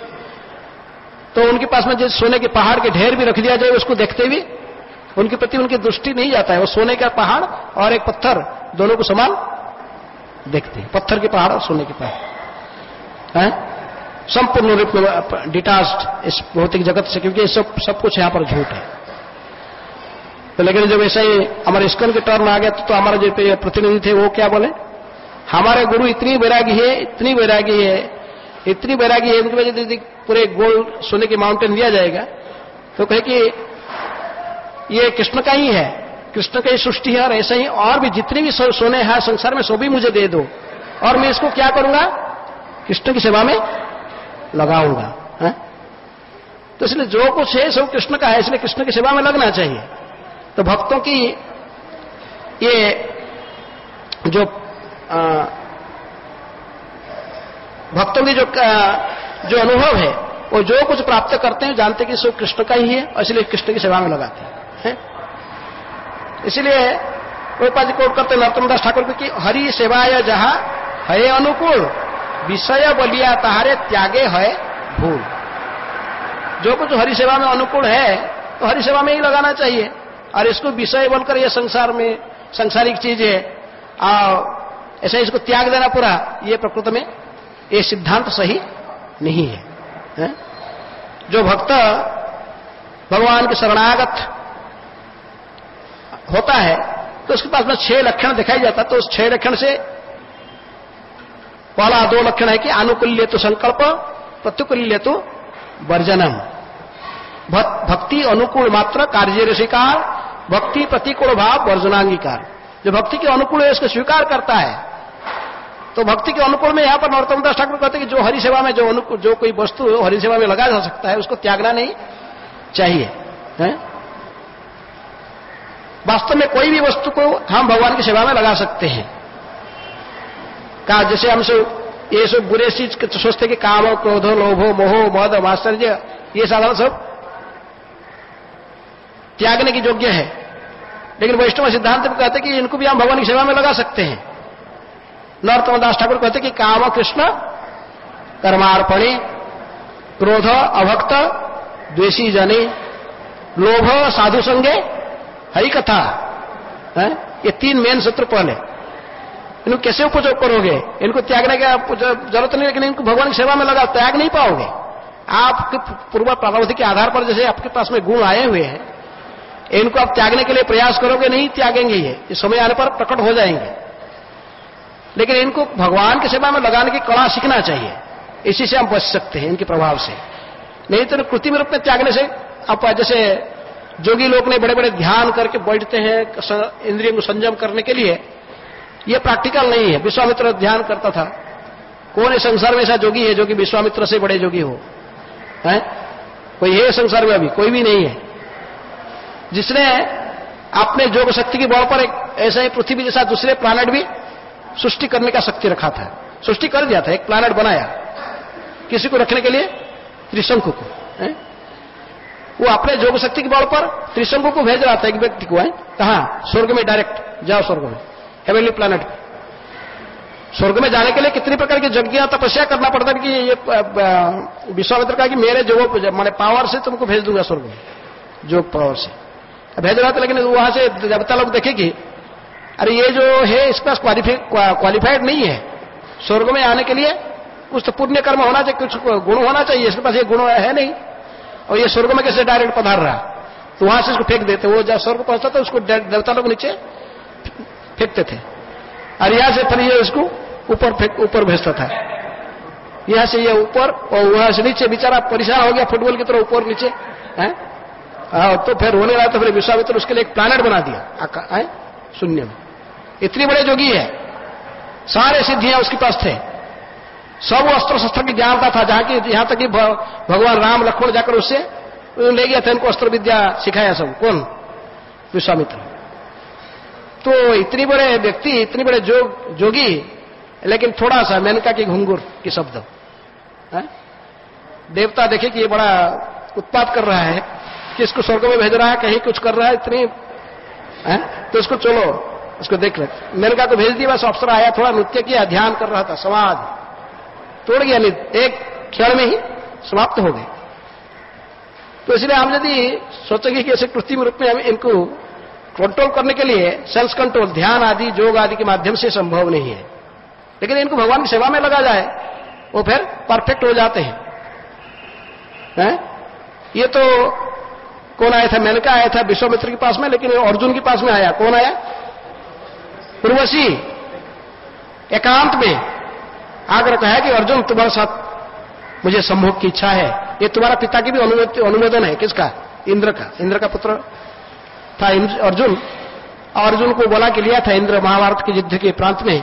तो उनके पास में जैसे सोने के पहाड़ के ढेर भी रख दिया जाए, उसको देखते हुए उनके प्रति उनकी दृष्टि नहीं जाता है। वो सोने का पहाड़ और एक पत्थर दोनों को समान देखते हैं, पत्थर के पहाड़ और सोने के पहाड़, है? संपूर्ण रूप में डिटाच्ड इस भौतिक जगत से, क्योंकि सब सब कुछ यहां पर झूठ है। तो लेकिन जब ऐसा ही हमारे इस्कॉन के टर्न आ गया तो, तो हमारे जो प्रतिनिधि थे वो क्या बोले, हमारे गुरु इतनी वैरागी है, इतनी वैरागी है, इतनी वैरागी है, उनकी वजह से पूरे गोल्ड सोने के माउंटेन दिया जाएगा। तो कहे कि ये कृष्ण का ही है, कृष्ण का ही सृष्टि है, और ऐसा ही और भी जितनी भी सोने हैं संसार में सो भी मुझे दे दो, और मैं इसको क्या करूंगा, कृष्ण की सेवा में लगाऊंगा, है? तो इसलिए जो कुछ है सब कृष्ण का है, इसलिए कृष्ण की सेवा में लगना चाहिए। तो भक्तों की ये जो आ, भक्तों की जो जो अनुभव है, वो जो कुछ प्राप्त करते हैं जानते कि सब कृष्ण का ही है, और इसलिए कृष्ण की सेवा में लगाते हैं। इसलिए प्रभुपाद जी कोट करते नरोत्तम दास ठाकुर को कि हरि सेवाय जहां है अनुकूल, विषय बलिया ताहारे त्यागे है भूल। जो कुछ हरि सेवा में अनुकूल है तो हरि सेवा में ही लगाना चाहिए, और इसको विषय बोलकर ये संसार में सांसारिक चीज है ऐसा इसको त्याग देना पूरा, ये प्रकृत में ये सिद्धांत सही नहीं है, है? जो भक्त भगवान के शरणागत होता है तो उसके पास में छह लक्षण दिखाई जाता, तो उस छह लक्षण से पहला दो लक्षण है कि अनुकूल्य तो संकल्प, प्रतिकूल्य तो वर्जनम। भक्ति अनुकूल मात्र कार्य ऋषिकार, भक्ति प्रतिकूल भाव वर्जनांगीकार। जो भक्ति के अनुकूल है उसको स्वीकार करता है, तो भक्ति के अनुकूल में यहां पर नरोत्तम दास ठाकुर कहते हैं कि जो हरि सेवा में जो अनुकूल जो कोई वस्तु हरि सेवा में लगा जा सकता है उसको त्यागना नहीं चाहिए, है? वास्तव में कोई भी वस्तु को हम भगवान की सेवा में लगा सकते हैं, का जैसे हम सब ये सब बुरे चीज सोचते कि काम क्रोध लोभो मोहो मद माश्चर्य ये साधारण सब त्यागने की योग्य है, लेकिन वैष्णव सिद्धांत में कहते कि इनको भी हम भगवान की सेवा में लगा सकते हैं। नरोत्तम दास ठाकुर कहते कि काम कृष्ण कर्मार्पणे, क्रोध अभक्त द्वेषी जने, लोभ साधु संगे हरि कथा, ये तीन मेन सूत्र पहले। इनको कैसे उपयोग करोगे? इनको त्यागने की जरूरत नहीं, लेकिन इनको भगवान की सेवा में लगा, त्याग नहीं पाओगे। आपके पूर्व प्रारब्ध के आधार पर जैसे आपके पास में गुण आए हुए हैं, इनको आप त्यागने के लिए प्रयास करोगे, नहीं त्यागेंगे, ये इस समय आने पर प्रकट हो जाएंगे। लेकिन इनको भगवान की सेवा में लगाने की कला सीखना चाहिए, इसी से हम बच सकते हैं इनके प्रभाव से। नहीं तो कृत्रिम रूप में त्यागने से आप जैसे जोगी लोग ने बड़े बड़े ध्यान करके बैठते हैं इंद्रियों को संयम करने के लिए, ये प्रैक्टिकल नहीं है। विश्वामित्र ध्यान करता था, कौन है संसार में ऐसा जोगी है जो कि विश्वामित्र से बड़े जोगी हो? है कोई है संसार में? अभी कोई भी नहीं है जिसने अपने योग शक्ति के बल पर एक ऐसा ही पृथ्वी जैसा दूसरे प्लैनेट भी सृष्टि करने का शक्ति रखा था, सृष्टि कर दिया था, एक प्लैनेट बनाया किसी को रखने के लिए, त्रिशंकु को। है? वो अपने योग शक्ति के बल पर त्रिशंकु को भेज रहा था, एक व्यक्ति को। है कहां? स्वर्ग में, डायरेक्ट जाओ स्वर्ग में, हेवनली प्लैनेट। स्वर्ग में जाने के लिए कितनी प्रकार की यज्ञ तपस्या करना पड़ता है कि ये विश्वामित्र का कि मेरे जो मैंने पावर से तुमको भेज दूंगा स्वर्ग में, योग पावर से भेज रहा था। लेकिन वहां से देवता लोग देखेगी, अरे ये जो है इसके पास क्वालिफाइड नहीं है स्वर्ग में आने के लिए, कुछ तो पुण्य कर्म होना चाहिए, कुछ गुण होना चाहिए, इसके पास ये गुण है नहीं, और ये स्वर्ग में कैसे डायरेक्ट पधार रहा? तो वहां से इसको फेंक देते। वो जब स्वर्ग पहुंचता था उसको देवता लोग नीचे फेंकते थे, और यहां से फिर ये उसको ऊपर फेंक ऊपर भेजता था, यहां से ये ऊपर और वहां से नीचे। बेचारा परेशान हो गया, फुटबॉल की तरह ऊपर नीचे है। तो फिर होने लगा, तो फिर विश्वामित्र उसके लिए एक प्लैनेट बना दिया है शून्य में। इतनी बड़े जोगी है, सारे सिद्धियां उसके पास थे, सब अस्त्र शस्त्र की ज्ञानता था, जहां की यहां तक कि भगवान राम लक्ष्मण जाकर उससे ले गया था, इनको अस्त्र विद्या सिखाया सब। कौन? विश्वामित्र। तो इतनी बड़े व्यक्ति, इतनी बड़े जोग जोगी, लेकिन थोड़ा सा मेनका की घुंघुर की शब्द है? देवता देखे कि ये बड़ा उत्पात कर रहा है, कि इसको स्वर्ग में भेज रहा है, कहीं कुछ कर रहा है इतनी है? तो इसको चलो उसको देख ले। मेनका को भेज दिया, बस अफसर आया, थोड़ा नृत्य किया, ध्यान कर रहा था, समाज तोड़ गया, एक क्षण में ही समाप्त हो गए। तो इसलिए हम यदि सोचेंगे कि ऐसे कृत्रिम रूप में हम इनको कंट्रोल करने के लिए सेल्फ कंट्रोल, ध्यान आदि, योग आदि के माध्यम से संभव नहीं है, लेकिन इनको भगवान की सेवा में लगा जाए, वो फिर परफेक्ट हो जाते हैं। है? ये तो कौन आया था? मेनका आया था विश्वामित्र के पास में, लेकिन अर्जुन के पास में आया। कौन आया? उर्वशी एकांत में आकर कहा कि अर्जुन तुम्हारे साथ मुझे संभोग की इच्छा है। ये तुम्हारा पिता की भी अनुमोदन है। किसका? इंद्र का। इंद्र का पुत्र था अर्जुन। अर्जुन को बोला कि लिया था इंद्र महाभारत के युद्ध के प्रांत में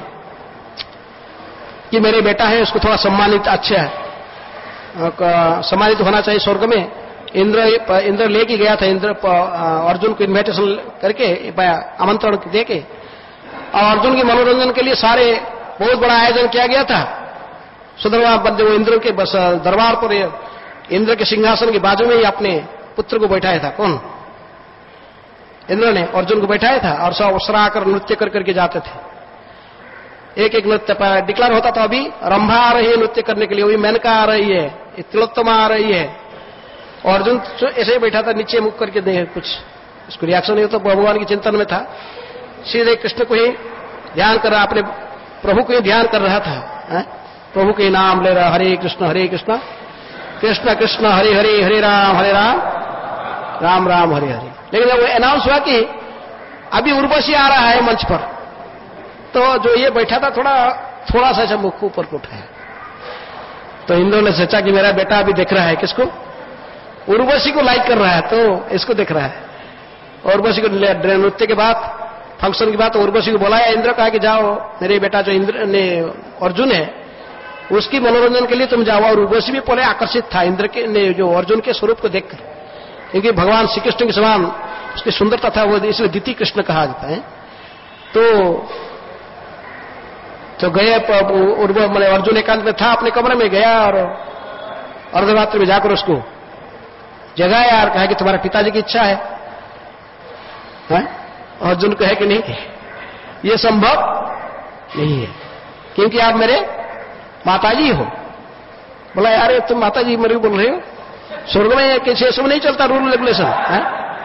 कि मेरे बेटा है, उसको थोड़ा सम्मानित, अच्छा सम्मानित होना चाहिए स्वर्ग में। इंद्र इंद्र लेके गया था, इंद्र अर्जुन को इन्विटेशन करके, आमंत्रण देके, और अर्जुन के मनोरंजन के लिए सारे बहुत बड़ा आयोजन किया गया था। सुधर्मा वो इंद्र के बस दरबार पर इंद्र के सिंहासन के बाजू में ही अपने पुत्र को बैठाया था। कौन? इंद्र ने अर्जुन को बैठाया था, और सब अवसर आकर नृत्य कर करके जाते थे। एक एक नृत्य पर डिक्लेयर होता था, अभी रंभा आ रही है नृत्य करने के लिए, अभी मेनका आ रही है, तिलोत्तमा आ रही है। और अर्जुन ऐसे ही बैठा था, नीचे मुख करके देखे, कुछ उसको रिएक्शन नहीं होता, भगवान के चिंतन में था। सीधे कृष्ण को ही ध्यान कर रहा, अपने प्रभु को ही ध्यान कर रहा था। है? प्रभु के नाम ले रहा, हरे कृष्ण हरे कृष्ण कृष्ण कृष्ण हरे हरे, हरे राम हरे राम राम राम हरे हरे। लेकिन जब वो अनाउंस हुआ कि अभी उर्वशी आ रहा है मंच पर, तो जो ये बैठा था थोड़ा थोड़ा सा ऐसा मुख ऊपर को उठाया। तो इंद्र ने सोचा कि मेरा बेटा अभी देख रहा है किसको? उर्वशी को लाइक कर रहा है, तो इसको देख रहा है। उर्वशी को नृत्य के बाद, फंक्शन के बाद उर्वशी को बुलाया। इंद्र कहा कि जाओ, मेरे बेटा जो इंद्र ने अर्जुन है उसकी मनोरंजन के लिए तुम जाओ। और उर्वशी भी पहले आकर्षित था इंद्र के ने जो अर्जुन के स्वरूप को देखकर, क्योंकि भगवान श्री कृष्ण के समान उसकी सुंदरता था, वो इसलिए द्वितीय कृष्ण कहा जाता है। तो तो गए, मैंने अर्जुन एकांत में था, अपने कमरे में गया और अर्धरात्रि में जाकर उसको जगाया और कहा कि तुम्हारे पिताजी की इच्छा है, है? अर्जुन कहे कि नहीं, ये संभव नहीं है क्योंकि आप मेरे माताजी हो। बोला यार तुम माताजी मेरे को बोल रहे हो, स्वर्ग में कैसे सब नहीं चलता रूल रेगुलेशन है?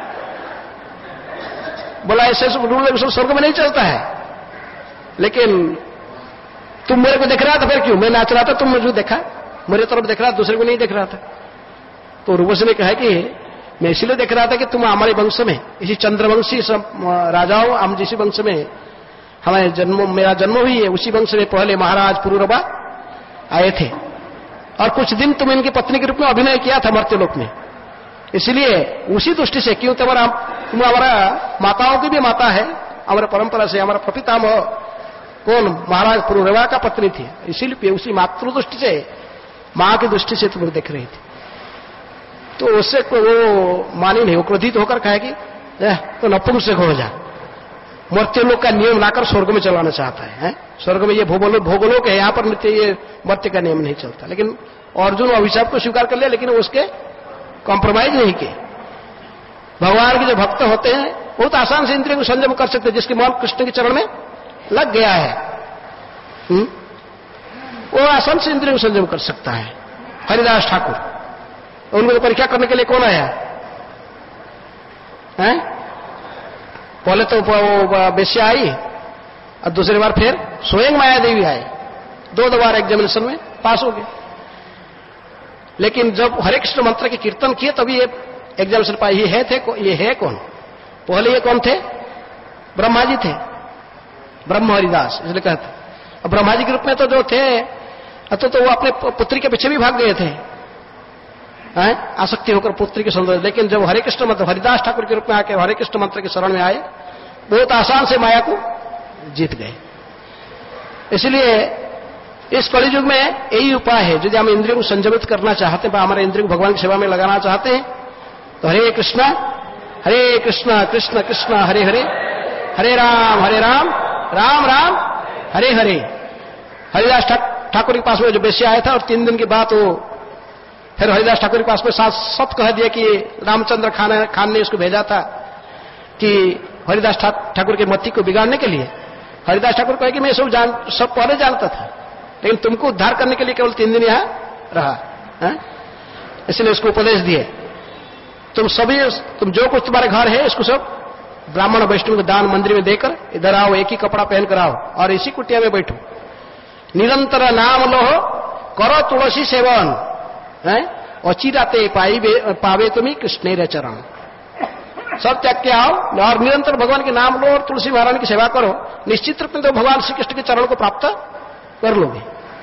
बोला ऐसे रूल रेगुलेशन स्वर्ग में नहीं चलता है, लेकिन तुम मेरे को देख रहा था, फिर क्यों? मैं नाच रहा था, तुम मुझे देखा, मेरे तरफ देख रहा था, दूसरे को नहीं देख रहा था। तो उर्वशी ने कहा कि मैं इसलिए देख रहा था कि तुम हमारे वंश में, इसी चंद्रवंशी राजाओं हम जिसी वंश में हमारे जन्म मेरा जन्म हुई है, उसी वंश में पहले महाराज पुरुरवा आए थे और कुछ दिन तुम इनकी पत्नी के रूप में अभिनय किया था मर्त्यलोक में, इसलिए उसी दृष्टि से क्यों तुम्हारा तुम हमारा माताओं की भी माता है, हमारे परंपरा से हमारा प्रपितामह कौन महाराज पुरुरवा का पत्नी थी, इसीलिए उसी मातृ दृष्टि से मां की दृष्टि से तुम देख रही थी। तो उससे वो मानी नहीं, वो क्रोधित होकर कहेगी तो नपुंसक हो जा, मर्त्य लोक का नियम लाकर स्वर्ग में चलाना चाहता है, है? स्वर्ग में ये भूगोल भूगोलोक है, यहां पर नित्य ये मर्त्य का नियम नहीं चलता। लेकिन अर्जुन अभिशाप को स्वीकार कर लिया, लेकिन उसके कॉम्प्रोमाइज नहीं किए। भगवान के जो भक्त होते हैं बहुत आसान से इंद्रियों को संयम कर सकते हैं, जिसके मन कृष्ण के चरण में लग गया है, हुँ? वो आसान से इंद्रियों को संयम कर सकता है। हरिदास ठाकुर, उनको परीक्षा करने के लिए कौन आया है? पहले तो बेश्या आई और दूसरी बार फिर स्वयं माया देवी आए, दो दो बार एग्जामिनेशन में पास हो गए। लेकिन जब हरे कृष्ण मंत्र के कीर्तन किए तभी ये एग्जामिनेशन पाए। ये है थे ये है कौन? पहले ये कौन थे? ब्रह्मा जी थे, ब्रह्म हरिदास इसलिए कहते। अब ब्रह्मा जी के रूप में तो जो थे तो, तो वो अपने पुत्री के पीछे भी भाग गए थे, है? आसक्ति होकर पुत्री के सौंदर्य। लेकिन जब हरे कृष्ण मंत्र हरिदास ठाकुर के रूप में आके हरे कृष्ण मंत्र के शरण में आए, बहुत आसान से माया को जीत गए। इसलिए इस कलियुग में यही उपाय है, यदि हम इंद्रियों को संयमित करना चाहते हैं, हमारे इंद्रियों को भगवान की सेवा में लगाना चाहते हैं, तो हरे कृष्ण हरे कृष्ण कृष्ण कृष्ण हरे हरे, हरे राम हरे राम राम राम हरे हरे। हरिदास ठाकुर के पास में जो बेश्या आया था और तीन दिन के बाद वो फिर हरिदास ठाकुर के पास में साथ सब कह दिया कि रामचंद्र खान खान ने उसको भेजा था कि हरिदास ठाकुर के मति को बिगाड़ने के लिए। हरिदास ठाकुर कहे कि मैं सब जान सब पहले जानता था, लेकिन तुमको उद्धार करने के लिए केवल तीन दिन यहां रहा है, इसलिए उसको उपदेश दिए, तुम सभी तुम जो कुछ तुम्हारे घर है इसको सब ब्राह्मण वैष्णव को दान मंदिर में देकर इधर आओ, एक ही कपड़ा पहन कर आओ और इसी कुटिया में बैठो, निरंतर नाम लो, करो तुलसी सेवन, है? अचिराते पावे तुम्हें कृष्ण चरण। सब त्याग के आओ और निरंतर भगवान के नाम लो और तुलसी महारानी की सेवा करो, निश्चित रूप में तो भगवान श्री कृष्ण के चरण को प्राप्त कर लोगे।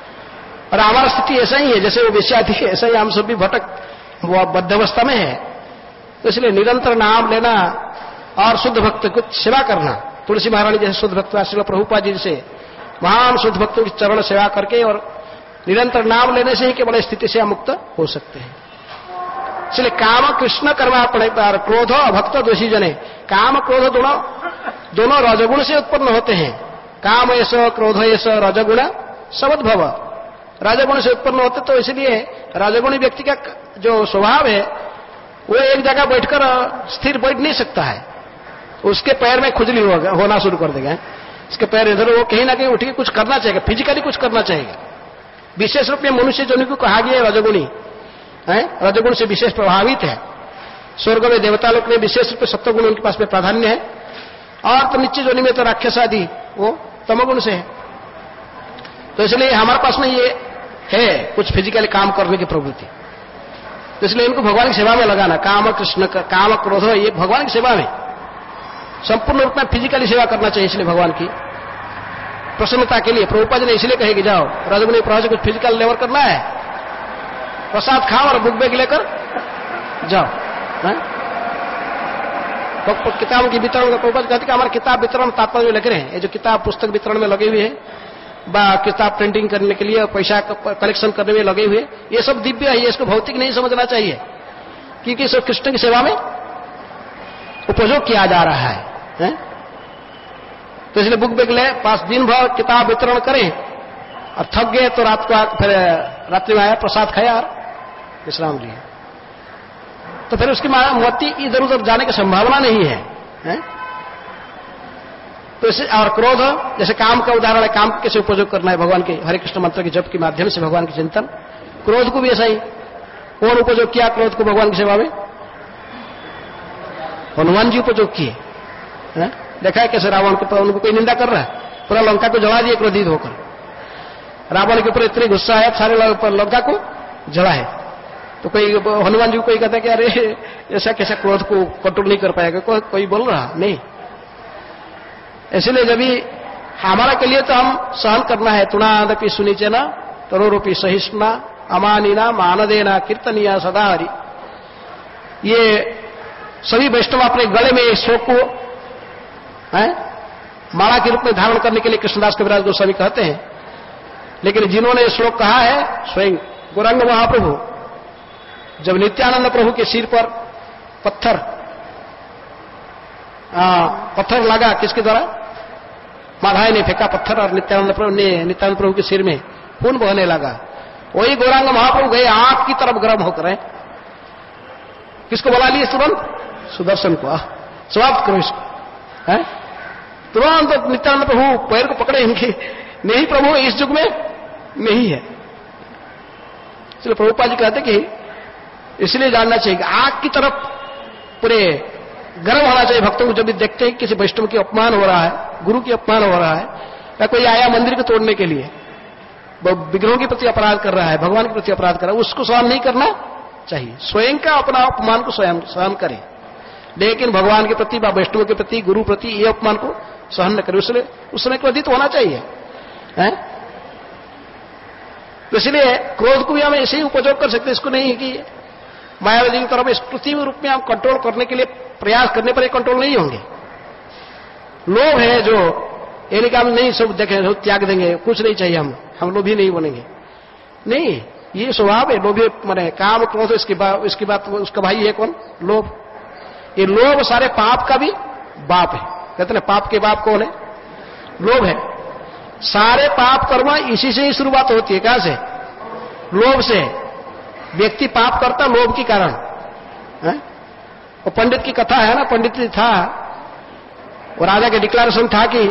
और हमारा स्थिति ऐसा ही है, जैसे वो वेश्या थी ऐसा ही हम सब भी भटक बद्ध अवस्था में है। तो इसलिए निरंतर नाम लेना और शुद्ध भक्त को सेवा करना, तुलसी महारानी जैसे शुद्ध भक्त श्रील प्रभुपाद जी से महान शुद्ध भक्तों की चरण सेवा करके और निरंतर नाम लेने से ही केवल स्थिति से हम मुक्त हो सकते हैं। इसलिए काम कृष्ण कर्मार्पण, क्रोध भक्त दोषी जने, काम क्रोध दोनों दोनों रजगुण से उत्पन्न होते हैं। काम ऐसा क्रोध ऐसा रजगुण सवद्भव, रजगुण से उत्पन्न होते, तो इसलिए रजगुणी व्यक्ति का जो स्वभाव है वो एक जगह बैठकर स्थिर बैठ नहीं सकता है, उसके पैर में खुजली होना शुरू कर देगा, इसके पैर इधर, वो कहीं ना कहीं उठ के कुछ करना चाहिए, फिजिकली कुछ करना चाहिए। विशेष रूप में मनुष्य जोनि को कहा गया है रजगुणी है, रजगुण से विशेष प्रभावित है। स्वर्ग में देवता लोग में विशेष रूप से सत्वगुण उनके पास में प्राधान्य है, और तो नीचे जोनि में तो राक्षस आदि वो तमोगुण से है। तो इसलिए हमारे पास में ये है कुछ फिजिकली काम करने की प्रवृत्ति, तो इसलिए इनको भगवान की सेवा में लगाना, काम कृष्ण काम क्रोध, ये भगवान की सेवा में संपूर्ण रूप में फिजिकली सेवा करना चाहिए। इसलिए भगवान की प्रसन्नता के लिए प्रभुपाद ने इसलिए कहे कि जाओ रजगुणी प्रभाव से कुछ फिजिकल लेवर करना है, प्रसाद खाओ और बुक बैग लेकर जाओ। तो किताबों की वितरण प्रभुपाद कहते कि हमारे किताब वितरण तात्पर्य लग रहे हैं, ये जो किताब पुस्तक वितरण में लगे हुए हैं, किताब प्रिंटिंग करने के लिए पैसा कलेक्शन करने में लगे हुए, ये सब दिव्य है, ये इसको भौतिक नहीं समझना चाहिए, क्योंकि सब कृष्ण की सेवा में उपयोग किया जा रहा है, है? तो इसलिए बुक बैग ले पास दिन भर किताब वितरण करें और थक गए तो रात को फिर रात्रि में आया प्रसाद खाया और विश्राम लिया। तो फिर उसकी मति इधर उधर जाने की संभावना नहीं है, है? तो इसे और क्रोध जैसे काम का उदाहरण है, काम कैसे उपयोग करना है भगवान के हरे कृष्ण मंत्र के जप के माध्यम से भगवान के चिंतन। क्रोध को भी ऐसा ही, कौन उपयोग किया क्रोध को भगवान की सेवा में? हनुमान जी उपयोग किए। देखा है कैसे रावण के ऊपर उनको कोई निंदा कर रहा है, पूरा लंका को जला दिए क्रोधित होकर। रावण के ऊपर इतनी गुस्सा है सारे लंका को जला है। तो कोई हनुमान जी को कोई कहता है कि अरे ऐसा कैसा क्रोध को कंट्रोल नहीं कर पाएगा, को, कोई बोल रहा नहीं। इसलिए जब भी हमारा के लिए तो हम सहन करना है। तुणादपि सुनिचना तरोरूपी सहिष्णा अमानिना मानदेना कीर्तनिया सदा हरि। ये सभी वैष्णव अपने गले में इस श्लोक को है माला के रूप में धारण करने के लिए कृष्णदास कविराज गोस्वामी कहते हैं। लेकिन जिन्होंने श्लोक कहा है स्वयं गौरांग महाप्रभु, जब नित्यानंद प्रभु के सिर पर पत्थर आ, पत्थर लगा, किसके द्वारा? माधाई ने फेंका पत्थर और नित्यानंद प्रभु ने नित्यानंद प्रभु के सिर में खून बहने लगा। वही गौरांग महाप्रभु गए आंख की तरफ गर्म होकर है, किसको बुला लिए तुरंत? सुदर्शन को, समाप्त करो इसको। है तुरंत तो नित्यानंद प्रभु पैर को पकड़े इनके, नहीं प्रभु इस युग में नहीं है। इसलिए प्रभुपाद जी कहते कि इसलिए जानना चाहिए आग की तरफ पूरे गर्व होना चाहिए भक्तों को। जब भी देखते हैं किसी वैष्णव की अपमान हो रहा है, गुरु की अपमान हो रहा है, या कोई आया मंदिर को तोड़ने के लिए, विग्रहों के प्रति अपराध कर रहा है, भगवान के प्रति अपराध कर रहा है, उसको सहन नहीं करना चाहिए। स्वयं का अपना अपमान को स्वयं सहन करे, लेकिन भगवान के प्रति व वैष्णव के प्रति गुरु प्रति ये अपमान को सहन न करे, उसने उसने क्रोधित होना चाहिए। है तो इसलिए क्रोध को भी हम ऐसे ही उपयोग कर सकते, इसको नहीं कि मायावादी की तरफ इस पृथ्वी रूप में हम कंट्रोल करने के लिए प्रयास करने पर ये कंट्रोल नहीं होंगे। लोभ है जो ये नहीं कि हम नहीं सब देखें सब त्याग देंगे, कुछ नहीं चाहिए, हम हम लोभी नहीं बनेंगे, नहीं, ये स्वभाव है लोभी माने काम क्रोध। इसकी बात इसकी बात उसका भाई है कौन? लोभ। ये लोभ सारे पाप का भी बाप है। कहते ना पाप के बाप कौन है? लोभ है। सारे पाप कर्म इसी से ही शुरुआत होती है। कहां से? लोभ से। व्यक्ति पाप करता लोभ के कारण है। वो पंडित की कथा है ना, पंडित था और राजा के डिक्लेरेशन था कि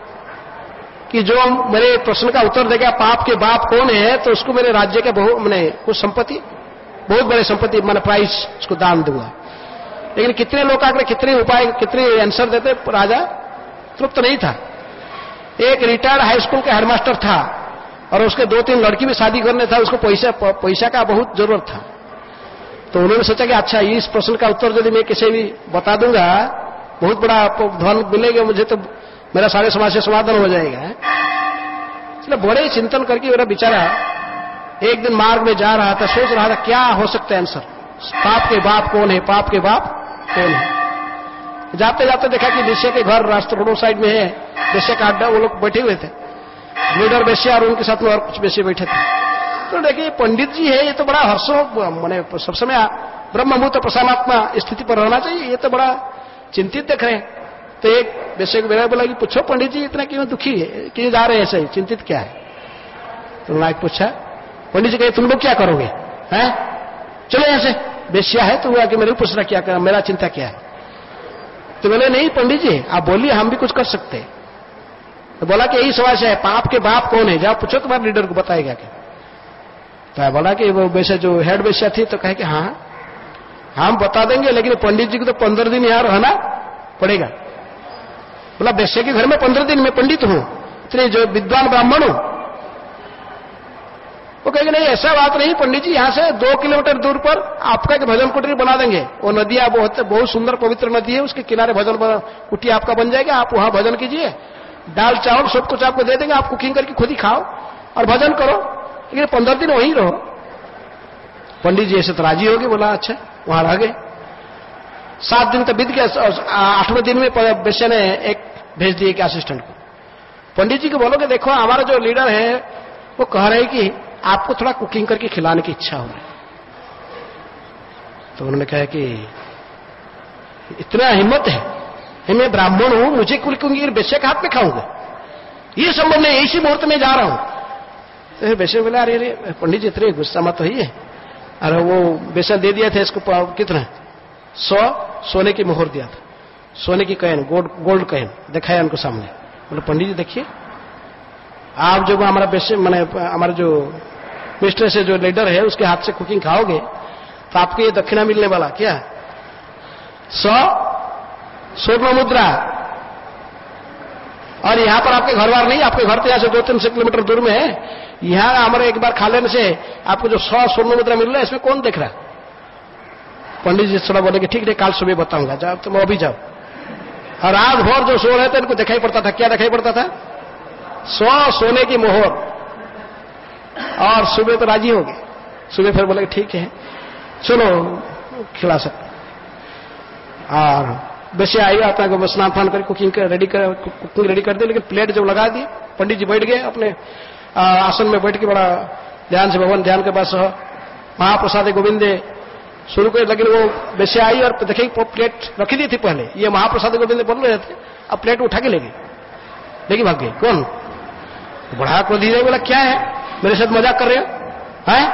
कि जो मेरे प्रश्न का उत्तर देगा पाप के बाप कौन है, तो उसको मेरे राज्य के बहुत मैंने कुछ संपत्ति, बहुत बड़ी संपत्ति मैंने प्राइस उसको दान दूंगा। लेकिन कितने लोग आकर कितने उपाय कितने आंसर देते, राजा तृप्त नहीं था। एक रिटायर्ड हाई स्कूल का हेडमास्टर था और उसके दो तीन लड़की भी शादी करने था, उसको पैसा पैसा का बहुत जरूरत था। तो उन्होंने सोचा कि अच्छा इस प्रश्न का उत्तर यदि मैं किसी भी बता दूंगा बहुत बड़ा धन मिलेगा मुझे, तो मेरा सारे समाज से समाधान हो जाएगा। इसलिए बड़े चिंतन करके मेरा बेचारा एक दिन मार्ग में जा रहा था, सोच रहा था क्या हो सकता है आंसर, पाप के बाप कौन है, पाप के बाप कौन है। जाते जाते देखा कि वेश्या के घर रास्ते रोड साइड में है, वेश्या का अड्डा, वो लोग बैठे हुए थे, लीडर वेश्या और उनके साथ में और कुछ वेश्या बैठे थे। तो देखिए पंडित जी है, ये तो बड़ा हर्षो मैंने सब समय ब्रह्मभूत प्रसादात्मा स्थिति पर रहना चाहिए, ये तो बड़ा चिंतित देख रहे हैं। तो एक वेश्या को मेरा बोला कि पूछो पंडित जी इतना क्यों दुखी है, क्यों जा रहे हैं ऐसे, चिंतित क्या है? तो उन्होंने पूछा, पंडित जी कहे तुम लोग क्या करोगे, हैं चलो यहां से। वेश्या है तो हुआ कि मेरे को पूछ रहा क्या कर, मेरा चिंता क्या है? तो बोले नहीं पंडित जी आप बोलिए, हम भी कुछ कर सकते हैं। तो बोला कि यही समस्या है, पाप के बाप कौन है, जाओ पूछो तुम्हारे लीडर को बताएगा क्या। तो बोला कि वो वैसे जो हेड वेश्या थी तो कहे कि हाँ हम बता देंगे, लेकिन पंडित जी को तो पंद्रह दिन यहां रहना पड़ेगा। बोला वेश्या के घर में पंद्रह दिन में पंडित हूं, इतने जो विद्वान ब्राह्मण हूं। वो कहेंगे नहीं ऐसा बात नहीं पंडित जी, यहां से दो किलोमीटर दूर पर आपका एक भजन कुटीर बना देंगे, वो नदियां बहुत बहुत सुंदर पवित्र नदी है, उसके किनारे भजन कुटी आपका बन जाएगा, आप वहां भजन कीजिए, दाल चावल सब कुछ आपको दे देंगे, आप कुकिंग करके खुद ही खाओ और भजन करो, लेकिन पंद्रह दिन वहीं रहो। पंडित जी ऐसे तो राजी हो गए। बोला अच्छा, वहां रह गए। सात दिन तक बीत गया, आठवें दिन में वेश्या ने एक भेज दिए कि असिस्टेंट को, पंडित जी को बोलो कि देखो हमारा जो लीडर है वो कह रहे कि आपको थोड़ा कुकिंग करके खिलाने की इच्छा हो रही। तो उन्होंने कहा कि इतना हिम्मत है, मैं ब्राह्मण हूं, मुझे कुल क्योंकि वैश्य के हाथ में खाऊंगा, ये संभव नहीं, इसी मुहूर्त में जा रहा हूं। तो वैश्य बोला, अरे अरे पंडित जी इतने गुस्सा मत होइए, अरे वो वैसा दे दिया था इसको कितना, सौ सोने की मोहर दिया था, सोने की कॉइन, गोल्ड गोल्ड कॉइन दिखाया उनको सामने। बोले पंडित जी देखिए, आप जो हमारा वैश्य मैंने हमारा जो मिस्टर से जो लीडर है उसके हाथ से कुकिंग खाओगे तो आपको ये दक्षिणा मिलने वाला क्या, सौ स्वर्ण मुद्रा। और यहां पर आपके घर बार नहीं, आपके घर तो यहां से दो तीन सौ किलोमीटर दूर में है, यहां हमारे एक बार खा लेने से आपको जो सौ स्वर्ण मुद्रा मिल रहा है इसमें कौन देख रहा। पंडित जी थोड़ा बोले कि ठीक है, काल सुबह बताऊंगा, जाओ तुम अभी जाओ। और रात भर जो सो रहे थे इनको दिखाई पड़ता था, क्या दिखाई पड़ता था, सौ सोने की मोहर। और सुबह तो राजी हो गए, सुबह फिर बोले ठीक है चलो खिला सकते। और वैसे आई आता है स्नान फान कर कुकिंग रेडी कर कुकिंग रेडी कर दी, लेकिन प्लेट जब लगा दी पंडित जी बैठ गए अपने आसन में, बैठ के बड़ा ध्यान से भगवान ध्यान के पास महाप्रसाद गोविंदे शुरू कर। लेकिन वो वैसे आई और देखी प्लेट रखी दी थी पहले, ये महाप्रसाद गोविंदे बोल रहे थे, अब प्लेट उठा के ले गई, लेकिन भाग गई। कौन, बड़ा को धीरे बोला क्या है, मेरे साथ मजाक कर रहे हो हैं?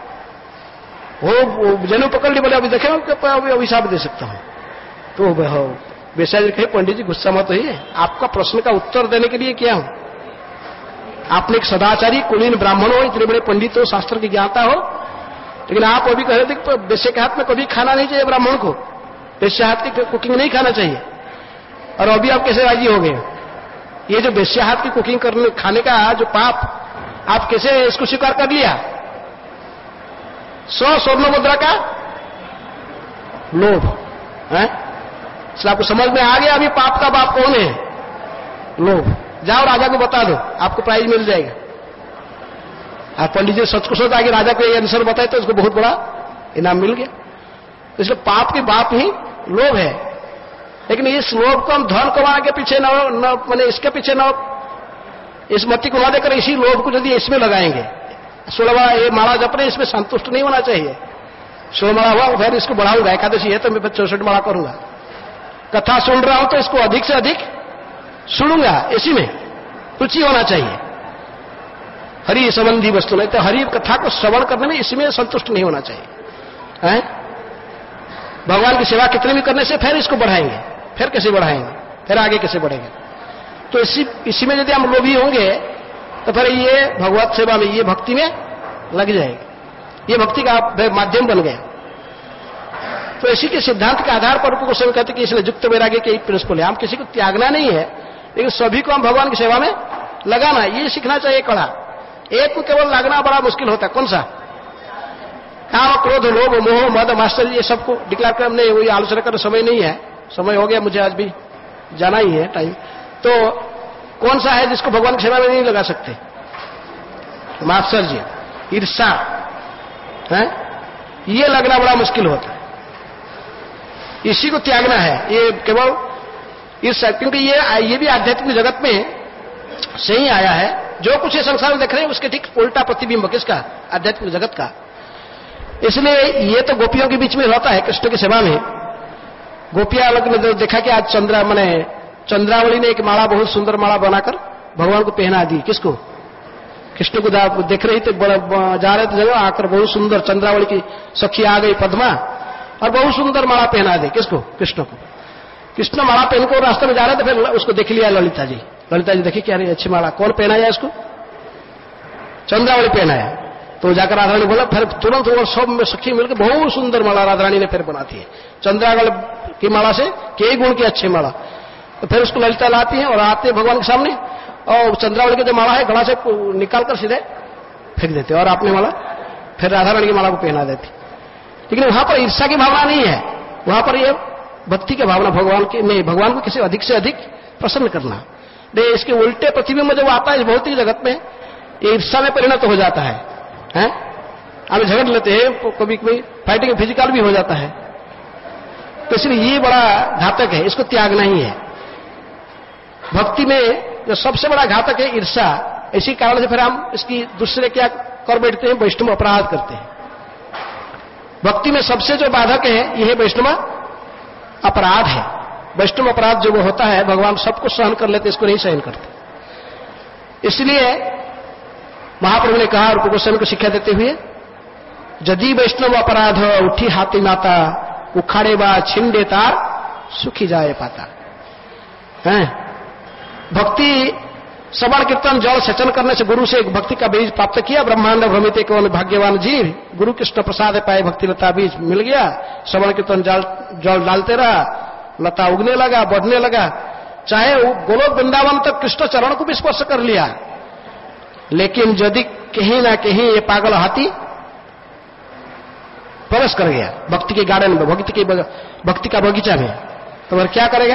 वो जनेऊ पकड़ ली, बोले अभी देखे अभी अभिशाप दे सकता हूं। तो वैसा जी कहे पंडित जी गुस्सा मत होइए, आपका प्रश्न का उत्तर देने के लिए क्या हूं, आपने एक सदाचारी कुलीन ब्राह्मण हो, इतने बड़े पंडित हो, शास्त्र की ज्ञाता हो, लेकिन आप अभी कह रहे थे कि वैश्य के हाथ में कभी खाना नहीं चाहिए ब्राह्मण को, वैश्य हाथ की कुकिंग नहीं खाना चाहिए, और अभी आप कैसे राजी हो गए। ये जो वैश्य हाथ की कुकिंग करने खाने का जो पाप, आप कैसे इसको स्वीकार कर लिया। सौ स्वर्ण मुद्रा का लोभ है, इसलिए आपको समझ में आ गया अभी पाप का बाप कौन है, लोभ। जाओ राजा को बता दो, आपको प्राइज मिल जाएगा। आप पंडित जी सच को सच आगे राजा को ये आंसर बताए तो उसको बहुत बड़ा इनाम मिल गया। तो इसलिए पाप की बाप ही लोभ है, लेकिन इस लोभ को हम धन कमाने के पीछे न मैंने इसके पीछे न, इस मति को न देकर इसी लोभ को यदि इसमें लगाएंगे, सोलह माला ये माला जपने, इसमें संतुष्ट नहीं होना चाहिए। सोलह माला हुआ फिर इसको बढ़ाऊंगा, एकादशी है तो मैं चौसठ माला करूंगा, कथा सुन रहा हूं तो इसको अधिक से अधिक सुनूंगा, इसी में रुचि होना चाहिए। हरि संबंधी वस्तु नहीं तो हरि कथा को श्रवण करने में इसमें संतुष्ट नहीं होना चाहिए है? भगवान की सेवा कितने भी करने से फिर इसको बढ़ाएंगे, फिर कैसे बढ़ाएंगे, फिर आगे कैसे बढ़ेंगे। तो इसी इसी में यदि हम लोभी होंगे तो फिर ये भगवत सेवा में, ये भक्ति में लग जाएगा, ये भक्ति का माध्यम बन गया। तो इसी के सिद्धांत के आधार पर को सब कहते कि इसलिए युक्त वैराग्य के एक प्रिंसिपल है, हम किसी को त्यागना नहीं है, लेकिन सभी को हम भगवान की सेवा में लगाना, ये सीखना चाहिए कड़ा। एक को केवल लगना बड़ा मुश्किल होता है, कौन सा, काम क्रोध लोभ मोह मद मास्टर, ये सबको डिक्लेयर कर हमने वही आलोचना करने समय नहीं है, समय हो गया, मुझे आज भी जाना ही है टाइम। तो कौन सा है जिसको भगवान की सेवा में नहीं लगा सकते, मास्टर जी, ईर्षा है, ये लगना बड़ा मुश्किल होता है, इसी को त्यागना है, ये केवल ईर्षा, क्योंकि ये ये भी आध्यात्मिक जगत में से ही आया है। जो कुछ ये संसार में देख रहे हैं उसके ठीक उल्टा प्रतिबिंब किसका, आध्यात्मिक जगत का। इसलिए ये तो गोपियों के बीच में होता है कृष्ण की सेवा में। गोपियां अलग में देखा कि आज चंद्रा मैंने चंद्रावली ने एक माला, बहुत सुंदर माला बनाकर भगवान को पहना दी, किसको, कृष्ण को देख रही थे, जा रहे थे जगह आकर बहुत सुंदर चंद्रावली की सखी आ गई पद्मा और बहुत सुंदर माला पहना दी, किसको, कृष्ण को। कृष्ण माला पहन को रास्ते में जा रहे थे, फिर उसको देख लिया ललिता जी, ललिता जी देखी क्या रही अच्छी माला, कौन पहनाया इसको, चंद्रावली पहनाया। तो जाकर राधारानी बोला, फिर तुरंत वो सब में सखी मिलकर बहुत सुंदर माला राधारानी ने फिर बनाती है, चंद्रावली की माला से कई गुण की अच्छी माला। तो फिर उसको ललिता लाती है और आते भगवान के सामने, और चंद्रावली की जो माला है गला से निकाल कर सीधे फेंक देते, और आपने माला फिर राधारानी की माला को पहना देती। लेकिन वहां पर ईर्षा की भावना नहीं है, वहां पर यह भक्ति की भावना, भगवान के में भगवान को किसी अधिक से अधिक प्रसन्न करना। नहीं, इसके उल्टे प्रतिबिंब जब आता है इस भौतिक जगत में, ईर्षा में परिणत हो जाता है, हैं? हम झगड़ लेते हैं, कभी कभी फाइटिंग फिजिकल भी हो जाता है। तो इसलिए ये बड़ा घातक है, इसको त्यागना ही है। भक्ति में जो सबसे बड़ा घातक है ईर्षा, इसी कारण से फिर हम इसकी दूसरे क्या कर बैठते हैं, वैष्णव अपराध करते हैं। भक्ति में सबसे जो बाधक है यह वैष्णव अपराध है। वैष्णव अपराध जो वो होता है, भगवान सबको सहन कर लेते, इसको नहीं सहन करते। इसलिए महाप्रभु ने कहा रूप गोस्वामी को शिक्षा देते हुए, यदि वैष्णव अपराध उठी हाथी माता, उखाड़े बा छीन देता सुखी जाए पाता है। भक्ति श्रवण कीर्तन जल सेचन करने से गुरु से भक्ति का बीज प्राप्त किया। ब्रह्मांड भ्रमित कौन भाग्यवान जीव, गुरु कृष्ण प्रसाद पाए भक्ति लता बीज मिल गया। श्रवण कीर्तन जल जल डालते रहा, लता उगने लगा, बढ़ने लगा। चाहे गोलोक वृंदावन तक कृष्ण चरण को भी स्पर्श कर लिया, लेकिन यदि कहीं ना कहीं ये पागल हाथी प्रवेश कर गया भक्ति के गार्डन में, भक्ति के भक्ति का बगीचा में, तो वह क्या करेगा?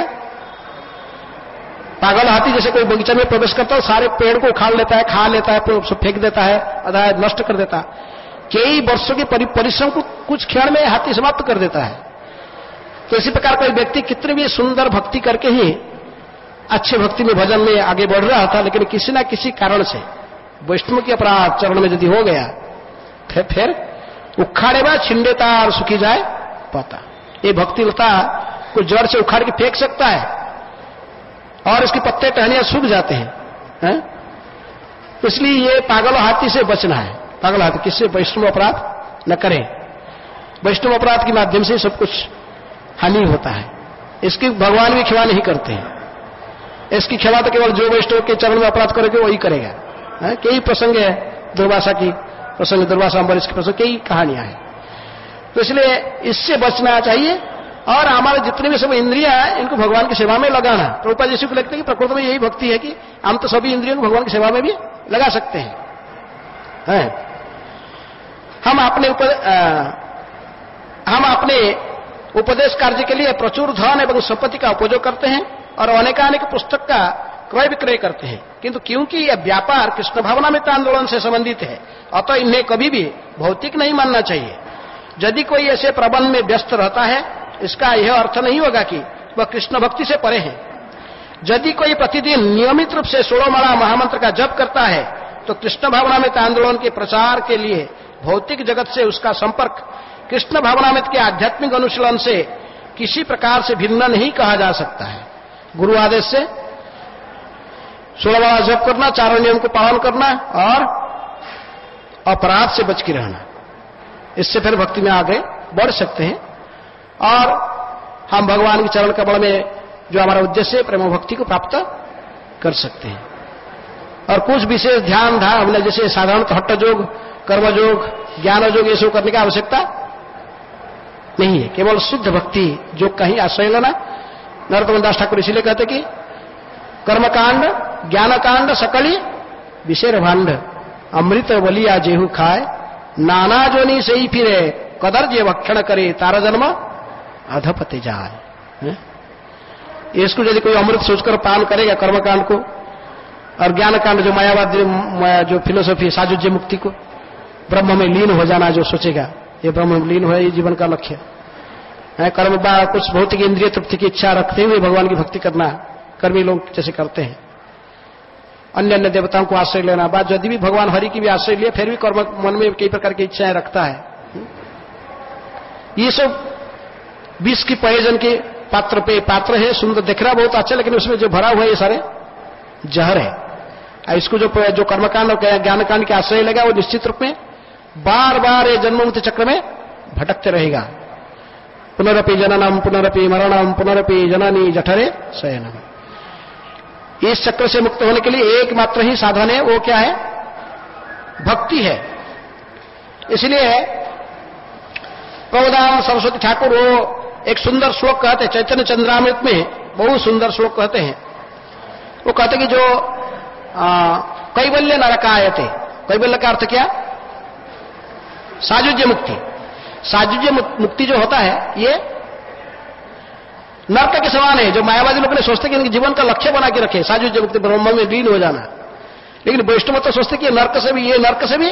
पागल हाथी जैसे कोई बगीचा में प्रवेश करता है, सारे पेड़ को उखाड़ लेता है, खा लेता है, फेंक देता है, अदा नष्ट कर देता है। कई वर्षों के परिश्रम को कुछ क्षण में हाथी समाप्त कर देता है। तो इसी प्रकार कोई व्यक्ति कितनी भी सुंदर भक्ति करके ही अच्छे भक्ति में भजन में आगे बढ़ रहा था, लेकिन किसी ना किसी कारण से वैष्णव के अपराध चरण में यदि हो गया, फिर फिर उखाड़े बा छिंडेता और सुखी जाए पाता। ये भक्ति लता को जड़ से उखाड़ के फेंक सकता है और इसके पत्ते टहनियां सूख जाते हैं, हैं? इसलिए ये पागल हाथी से बचना है। पागल हाथी किससे? वैष्णव अपराध न करें। वैष्णव अपराध के माध्यम से सब कुछ हानि होता है। इसकी भगवान भी क्षमा नहीं करते हैं। इसकी क्षमा तो केवल जो वैष्णव के चरण में अपराध करेगा वही करेगा। है? कई प्रसंग है, दुर्वासा की प्रसंग, दुर्वासा अम्बरीश की प्रसंग, कई कहानियां हैं। तो इसलिए इससे बचना चाहिए। और हमारे जितने भी सब इंद्रियां हैं, इनको भगवान की सेवा में लगाना। प्रभुपाद जी को लगता है कि प्रकृति में यही भक्ति है कि हम तो सभी इंद्रियों को भगवान की सेवा में भी लगा सकते हैं, हैं? हम अपने ऊपर हम अपने उपदेश कार्य के लिए प्रचुर धन एवं संपत्ति का उपयोग करते हैं और अनेकानेक पुस्तक का क्रय विक्रय करते हैं, किंतु क्योंकि यह व्यापार कृष्ण भावनामृत आंदोलन से संबंधित है, अतः इन्हें कभी भी भौतिक नहीं मानना चाहिए। यदि कोई ऐसे प्रबंध में व्यस्त रहता है, इसका यह अर्थ नहीं होगा कि वह कृष्ण भक्ति से परे है। यदि कोई प्रतिदिन नियमित रूप से सोलहमाला महामंत्र का जप करता है, तो कृष्ण भावनामृत आंदोलन के प्रचार के लिए भौतिक जगत से उसका संपर्क कृष्ण भावनामृत के आध्यात्मिक अनुशीलन से किसी प्रकार से भिन्न नहीं कहा जा सकता है। गुरु आदेश से सोलहमाला जप करना, चारों नियम को पालन करना और अपराध से बच के रहना, इससे फिर भक्ति में आगे बढ़ सकते हैं और हम भगवान के चरण कमल में जो हमारा उद्देश्य है प्रेम भक्ति को प्राप्त कर सकते हैं। और कुछ विशेष ध्यान धार हमने जैसे साधारण हट्ट योग, कर्मयोग, ज्ञान योग, ये सब करने की आवश्यकता नहीं है। केवल शुद्ध भक्ति जो कहीं आश्रय लेना। नरोत्तम दास ठाकुर इसीलिए कहते कि कर्मकांड ज्ञानकांड सकली विषेर भांड, अमृत बलिया जेहू खाए, नाना जोनी से ही फिरे, कदर जे भक्षण करे, तारा जन्म अधपति जाए। इसको यदि कोई अमृत सोचकर पान करेगा कर्मकांड को, और ज्ञान कांड जो मायावाद जो फिलोसॉफी साजुज्य मुक्ति को, ब्रह्म में लीन हो जाना जो सोचेगा, ये ब्रह्म में लीन हो, ये जीवन का लक्ष्य है। कर्म बा कुछ भौतिक इंद्रिय तृप्ति की इच्छा रखते हुए भगवान की भक्ति करना, कर्मी लोग जैसे करते हैं। अन्य अन्य देवताओं को आश्रय लेना, बात यदि भी भगवान हरि की भी आश्रय लिए फिर भी कर्म मन में कई प्रकार की इच्छाएं रखता है। ये सब विष की प्रयोजन के पात्र पे पात्र है, सुंदर दिख रहा बहुत अच्छा, लेकिन उसमें जो भरा हुआ है ये सारे जहर है। इसको जो जो कर्मकांड और ज्ञानकांड के आश्रय लेगा वो निश्चित रूप में बार बार ये जन्ममुक्ति चक्र में भटकते रहेगा। पुनरपि जननम पुनरपि मरणम पुनरपि जननी जठरे शयनम। इस चक्र से मुक्त होने के लिए एकमात्र ही साधन है, वो क्या है? भक्ति है। इसलिए प्रभुदान सरस्वती ठाकुर वो एक सुंदर श्लोक कहते हैं, चैतन्य चंद्रामृत में बहुत सुंदर श्लोक कहते हैं। वो कहते कि जो कैवल्य नरकायते, कैवल्य का अर्थ क्या? साजुज्य मुक्ति। साजुज्य मुक्ति जो होता है ये नरक के समान है। जो मायावादी लोग ने सोचते कि इनके जीवन का लक्ष्य बना के रखे साजुज्य मुक्ति, ब्रह्म में लीन हो जाना, लेकिन वैष्णव तो सोचते कि नरक से भी, ये नरक से भी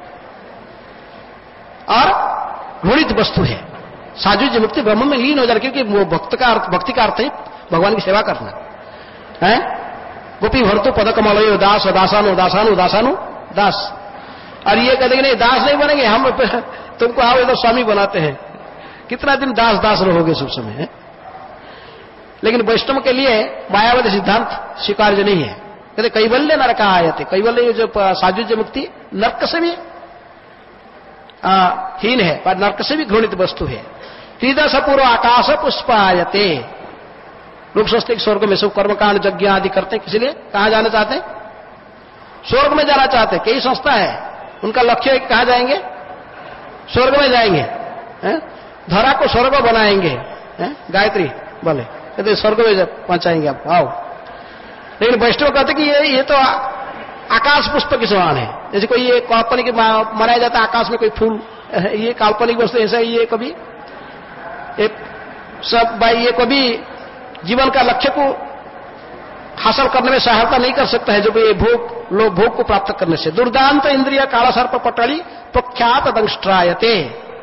और घृणित वस्तु है। साजुज्य मुक्ति ब्रह्म में लीन हो जाना, क्योंकि वो भक्त का अर्थ, भक्ति का अर्थ है भगवान की सेवा करना है। गोपी भरतु पद कमलयो दास दासानु दासानु दासानु दास। और ये कहते कि नहीं दास नहीं बनेंगे हम, तुमको आओ इधर स्वामी बनाते हैं। कितना दिन दास दास रहोगे सब समय है? लेकिन वैष्णव के लिए मायावादी सिद्धांत स्वीकार्य नहीं है। कहते कैवल्य नरक आयते, कैवल्य जो सायुज्य मुक्ति नरक से भी आ, हीन है, पर नरक से भी घृणित वस्तु है। त्रिदश पूर्व आकाश पुष्प आयते, लोग सोचते स्वर्ग में सब कर्मकांड यज्ञ आदि करते हैं, इसलिए कहां जाना चाहते हैं? स्वर्ग में जाना चाहते हैं। कई संस्था है, उनका लक्ष्य कहां जाएंगे? स्वर्ग में जाएंगे, है? धरा को स्वर्ग बनाएंगे, है? गायत्री बोले, कहते स्वर्ग में पहुंचाएंगे आप, आओ। लेकिन वैष्णव कहते कि ये ये तो आकाश पुष्प के समान है। जैसे कोई ये काल्पनिक मनाया जाता है आकाश में कोई फूल, ये काल्पनिक वस्तु ऐसा ये कभी एक सब भाई ये कभी जीवन का लक्ष्य को हासिल करने में सहायता नहीं कर सकता है, जो ये भोग लोग भोग को प्राप्त करने से। दुर्दांत इंद्रिय काला सर्प पटड़ी प्रख्यात दंष्ट्रायते,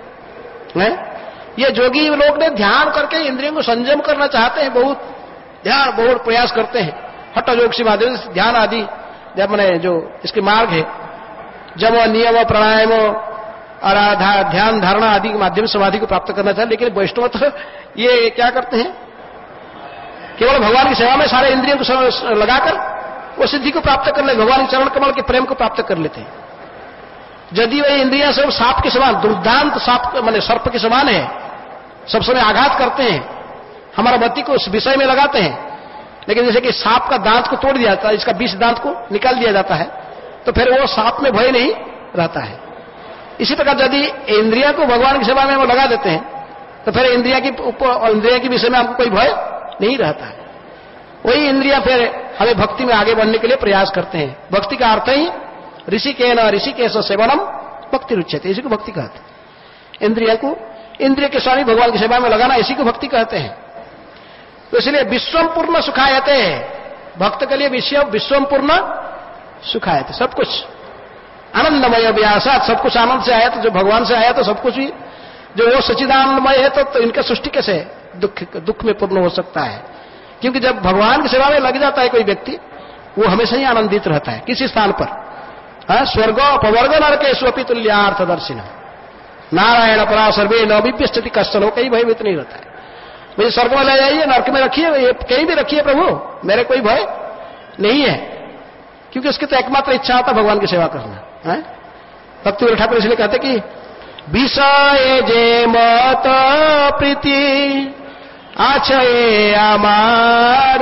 ये जोगी लोग ने ध्यान करके इंद्रियों को संयम करना चाहते हैं, बहुत ध्यान बहुत प्रयास करते हैं, हठ योग से माध्यम से ध्यान आदि जब मैंने जो इसके मार्ग है, जब नियम प्राणायाम और ध्यान धारणा आदि के माध्यम से समाधि को प्राप्त करना चाहते। लेकिन वैष्णव तो ये क्या करते हैं, केवल भगवान की सेवा में सारे इंद्रियों को लगाकर वो सिद्धि को प्राप्त कर ले, भगवान के चरण कमल के प्रेम को प्राप्त कर लेते हैं। यदि वही इंद्रियां सब सांप के समान, दुर्दांत सांप माने सर्प के समान है, सब समय आघात करते हैं, हमारा मति को उस विषय में लगाते हैं। लेकिन जैसे कि सांप का दांत को तोड़ दिया जाता है, इसका विष दांत को निकाल दिया जाता है, तो फिर वो सांप में भय नहीं रहता है। इसी प्रकार यदि इंद्रिया को भगवान की सेवा में वो लगा देते हैं, तो फिर इंद्रिया की इंद्रिया के विषय में हमको कोई भय नहीं रहता है। वही इंद्रिया फिर हमें भक्ति में आगे बढ़ने के लिए प्रयास करते हैं। भक्ति का अर्थ ही ऋषि के न ऋषि के सेवनम भक्ति रुच्यते, इसी को भक्ति कहते हैं। इंद्रिया को इंद्रिय के स्वामी भगवान की सेवा में लगाना, इसी को भक्ति कहते हैं। तो इसलिए विश्वम पूर्ण सुखायते, भक्त के लिए विश्व विश्वम पूर्ण सुखायते, सब कुछ आनंदमय व्यासात, सब कुछ आनंद से आया, तो जो भगवान से आया तो सब कुछ भी जो वो सच्चिदानंदमय है, तो, तो इनका सृष्टि कैसे दुख दुख में पूर्ण हो सकता है? क्योंकि जब भगवान की सेवा में लग जाता है कोई व्यक्ति, वो हमेशा ही आनंदित रहता है किसी स्थान पर। हाँ, स्वर्ग अपवर्ग नरके स्वपि तुल्यार्थ दर्शिन नारायण परा सर्वे नविभ्यस्ति कश्चन, हो कहीं भयभीत नहीं रहता है। मुझे स्वर्ग में ले जाइए, नरक में रखिए, कहीं भी रखिए प्रभु, मेरे कोई भय नहीं है, क्योंकि उसकी तो एकमात्र इच्छा होता भगवान की सेवा करना है। भक्ति ठाकुर इसलिए कहते कि विषय जे मत प्रीति आछे आमार